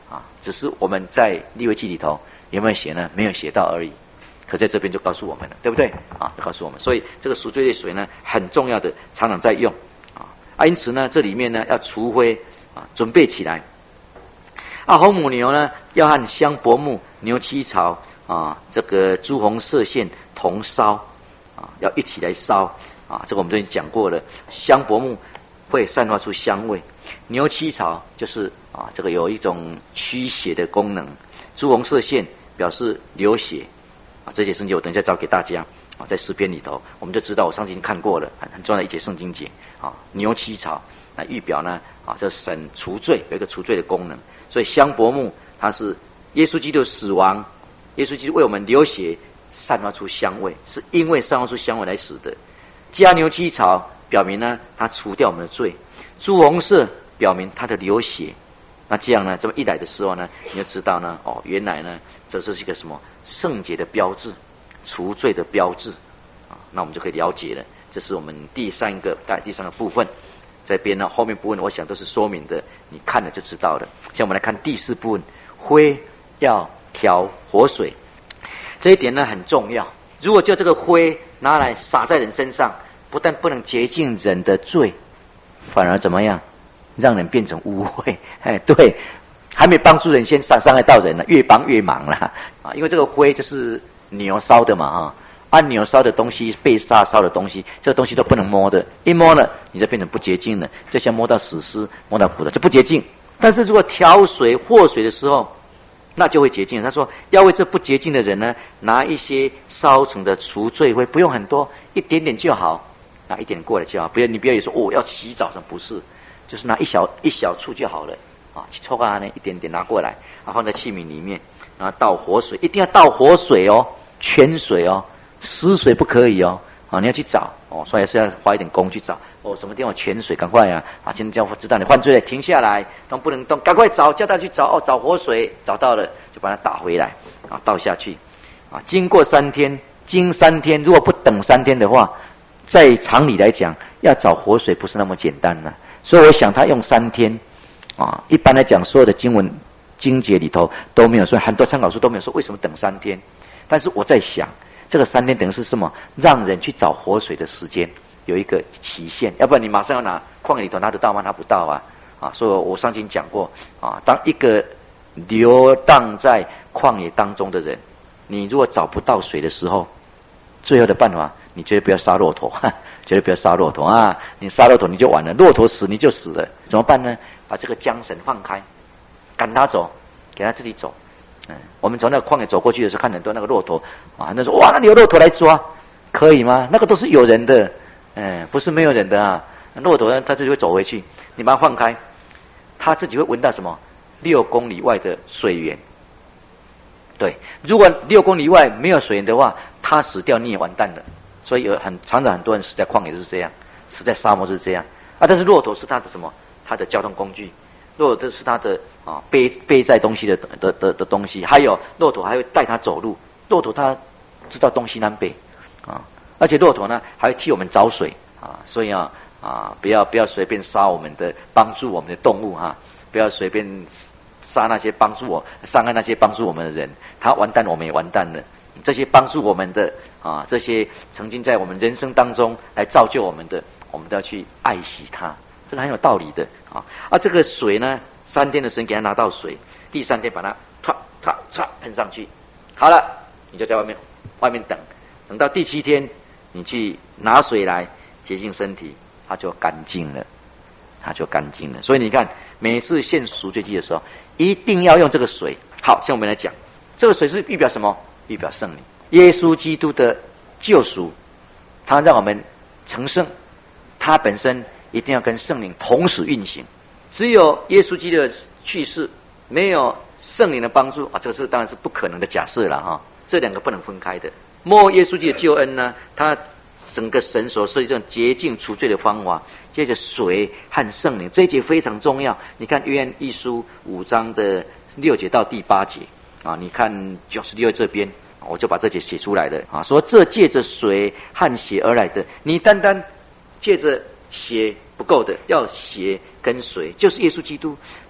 啊，只是我们在利未记里头有没有写呢？没有写到而已。可在这边就告诉我们了，对不对？啊，告诉我们，所以这个赎罪的水呢，很重要的，常常在用啊。啊，因此呢，这里面呢要除灰啊，准备起来。啊，红母牛呢，要和香柏木、牛膝草啊，这个朱红色线同烧啊，要一起来烧啊。这个我们都已经讲过了，香柏木会散发出香味，牛膝草就是啊，这个有一种驱血的功能，朱红色线表示流血。啊，这节圣经我等一下找给大家啊，在诗篇里头，我们就知道，我上次已经看过了，很很重要的一节圣经节啊。牛膝草那预表呢啊，这神除罪有一个除罪的功能，所以香柏木它是耶稣基督死亡，耶稣基督为我们流血，散发出香味，是因为散发出香味来死的。加牛膝草表明呢，它除掉我们的罪；朱红色表明它的流血。那这样呢，这么一来的时候呢，你就知道呢，哦，原来呢，这是一个什么圣洁的标志，除罪的标志啊。那我们就可以了解了。这是我们第三个带第三个部分，这边呢后面部分我想都是说明的，你看了就知道了。像我们来看第四部分，灰要调活水，这一点呢很重要。如果就这个灰拿来洒在人身上，不但不能洁净人的罪，反而怎么样？让人变成污秽，哎，对，还没帮助人，先伤伤害到人了，越帮越忙了啊！因为这个灰就是牛烧的嘛，啊，按牛烧的东西，被杀烧的东西，这个东西都不能摸的，一摸了，你就变成不洁净了，就像摸到死尸、摸到骨头就不洁净。但是如果调水和水的时候，那就会洁净。他说要为这不洁净的人呢，拿一些烧成的除罪灰，不用很多，一点点就好，拿一点过来就好，不要你不要说哦要洗澡，不是。就是拿一小一小处就好了啊，去抽啊呢，一点点拿过来，然后放在器皿里面，然后倒活水，一定要倒活水哦，泉水哦，湿水不可以哦，啊，你要去找哦，所以是要花一点功去找哦，什么地方泉水，赶快呀啊！现在叫知道你犯罪了，停下来，动不能动，赶快找，叫他去找哦，找活水，找到了就把它打回来啊，倒下去啊，经过三天，经三天，如果不等三天的话，在常理来讲，要找活水不是那么简单呢。所以我想他用三天啊，一般来讲所有的经文经节里头都没有说，很多参考书都没有说为什么等三天。但是我在想，这个三天等于是什么？让人去找活水的时间有一个期限，要不然你马上要拿旷野里头拿得到吗？拿不到啊！啊，所以我上次讲过啊，当一个流荡在旷野当中的人，你如果找不到水的时候，最后的办法，你绝对不要杀骆驼。绝对不要杀骆驼啊！你杀骆驼你就完了，骆驼死你就死了，怎么办呢？把这个缰绳放开，赶他走，给他自己走。嗯，我们从那个旷野走过去的时候，看很多那个骆驼啊，那说哇，那里有骆驼来抓，可以吗？那个都是有人的，嗯，不是没有人的啊。骆驼呢，他自己会走回去，你把它放开，他自己会闻到什么？六公里外的水源。对，如果六公里外没有水源的话，他死掉你也完蛋了。所以有很常常很多人死在旷野就是这样，死在沙漠是这样啊。但是骆驼是他的什么？他的交通工具，骆驼是他的啊背背载东西的的的的东西，还有骆驼还会带他走路。骆驼他知道东西南北啊，而且骆驼呢还会替我们找水啊。所以啊啊不要不要随便杀我们的帮助我们的动物哈、啊，不要随便杀那些帮助我伤害那些帮助我们的人，他完蛋我们也完蛋了。这些帮助我们的啊，这些曾经在我们人生当中来造就我们的，我们都要去爱惜它，这个很有道理的啊。啊，这个水呢，三天的时间给他拿到水，第三天把它唰唰唰喷上去，好了，你就在外面外面等，等到第七天，你去拿水来洁净身体，它就干净了，它就干净了。所以你看，每次献赎罪祭的时候，一定要用这个水。好，像我们来讲，这个水是预表什么？预表圣灵，耶稣基督的救赎，他让我们成圣，他本身一定要跟圣灵同时运行。只有耶稣基督的去世，没有圣灵的帮助啊，这个是当然是不可能的假设了哈。这两个不能分开的。莫耶稣基督的救恩呢，他整个神所设计这种洁净除罪的方法，接着水和圣灵，这一节非常重要。你看约翰一书五章的六节到第八节。啊，你看九十六这边，我就把这节写出来了啊。说这借着水和血而来的，你单单借着血不够的，要血跟水，就是耶稣基督。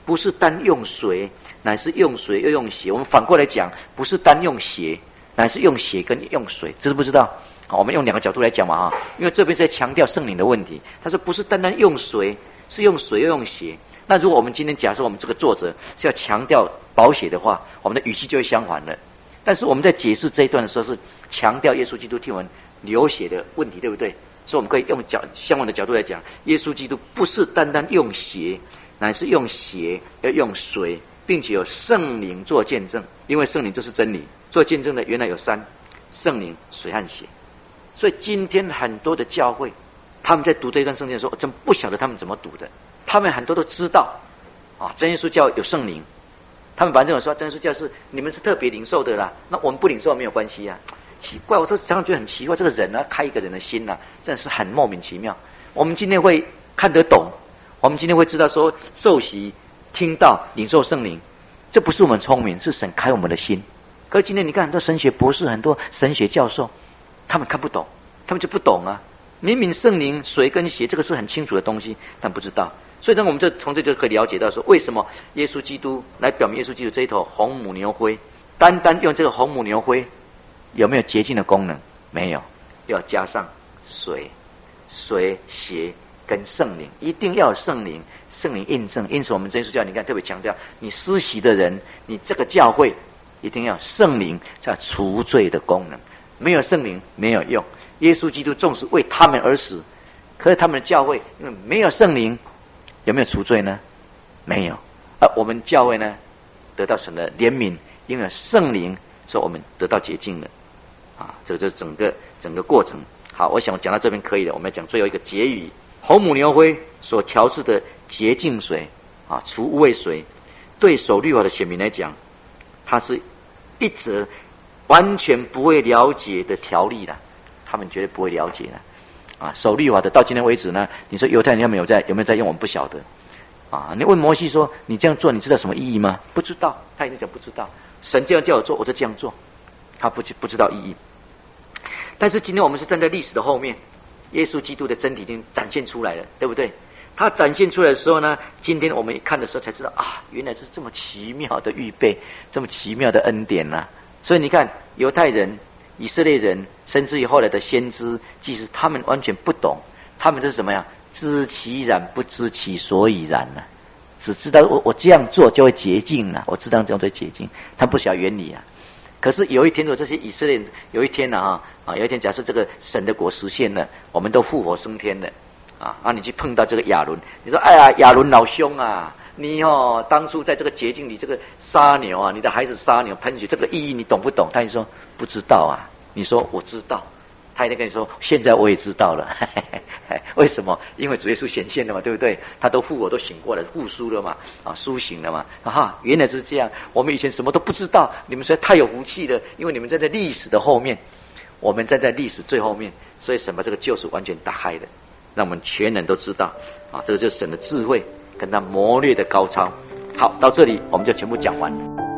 不是单用水，乃是用水又用血。我们反过来讲，不是单用血，乃是用血跟用水，知不知道？好，我们用两个角度来讲嘛啊，因为这边在强调圣灵的问题。他说不是单单用水，是用水又用血。那如果我们今天假设我们这个作者是要强调宝血的话，我们的语气就会相反了。但是我们在解释这一段的时候，是强调耶稣基督替我们流血的问题，对不对？所以我们可以用角相反的角度来讲，耶稣基督不是单单用血，乃是用血要用水，并且有圣灵做见证。因为圣灵就是真理，做见证的原来有三：圣灵、水和血。所以今天很多的教会，他们在读这一段圣经的时候，我真不晓得他们怎么读的。他们很多都知道啊，真耶稣教有圣灵，他们反正有说真耶稣教是你们是特别领受的啦，那我们不领受没有关系啊。奇怪，我说常常觉得很奇怪，这个人啊，开一个人的心啊，真的是很莫名其妙。我们今天会看得懂，我们今天会知道说受洗、听到、领受圣灵，这不是我们聪明，是神开我们的心。可是今天你看很多神学博士、很多神学教授，他们看不懂，他们就不懂啊。明明圣灵、水跟血这个是很清楚的东西，但不知道。所以呢，我们就从这就可以了解到说，为什么耶稣基督来表明耶稣基督这一头红母牛灰，单单用这个红母牛灰。有没有洁净的功能？没有，要加上水、水、血跟圣灵，一定要有圣灵，圣灵印证。因此，我们真耶稣教你看特别强调，你施洗的人，你这个教会一定要有圣灵在除罪的功能。没有圣灵没有用。耶稣基督纵使为他们而死，可是他们的教会因为没有圣灵，有没有除罪呢？没有。而我们教会呢，得到神的怜悯，因为有圣灵，所以我们得到洁净了。啊，这个就是整个整个过程。好，我想讲到这边可以了。我们要讲最后一个结语：红母牛灰所调制的洁净水啊，除污秽水，对守律法的选民来讲，它是一则完全不会了解的条例啦。他们绝对不会了解的。啊，守律法的到今天为止呢，你说犹太人他们有在有没有在用？我们不晓得。啊，你问摩西说：“你这样做，你知道什么意义吗？”不知道，他一定讲不知道。神这样叫我做，我就这样做。他不不知道意义。但是今天我们是站在历史的后面，耶稣基督的真体已经展现出来了，对不对？他展现出来的时候呢，今天我们一看的时候才知道啊，原来是这么奇妙的预备，这么奇妙的恩典啊。所以你看，犹太人、以色列人，甚至于后来的先知、祭司，他们完全不懂，他们是什么呀？知其然，不知其所以然啊。只知道我我这样做就会洁净了，我知道这样就会洁净，他不晓得原理啊。可是有一天，如果这些以色列人有一天呢啊啊，有一天假设这个神的国实现了，我们都复活升天了啊啊，你去碰到这个亚伦，你说哎呀，亚伦老兄啊，你哦当初在这个洁净里这个杀牛啊，你的孩子杀牛喷血，这个意义你懂不懂？他就说不知道啊。你说我知道，他一定跟你说现在我也知道了。为什么？因为主耶稣显现了嘛，对不对？他都复活都醒过来，复苏了嘛，啊，苏醒了嘛，啊，原来是这样。我们以前什么都不知道，你们实在太有福气了，因为你们站在历史的后面，我们站在历史最后面，所以神把这个救赎完全打开了，让我们全人都知道，啊，这个就是神的智慧跟他谋略的高超。好，到这里我们就全部讲完了。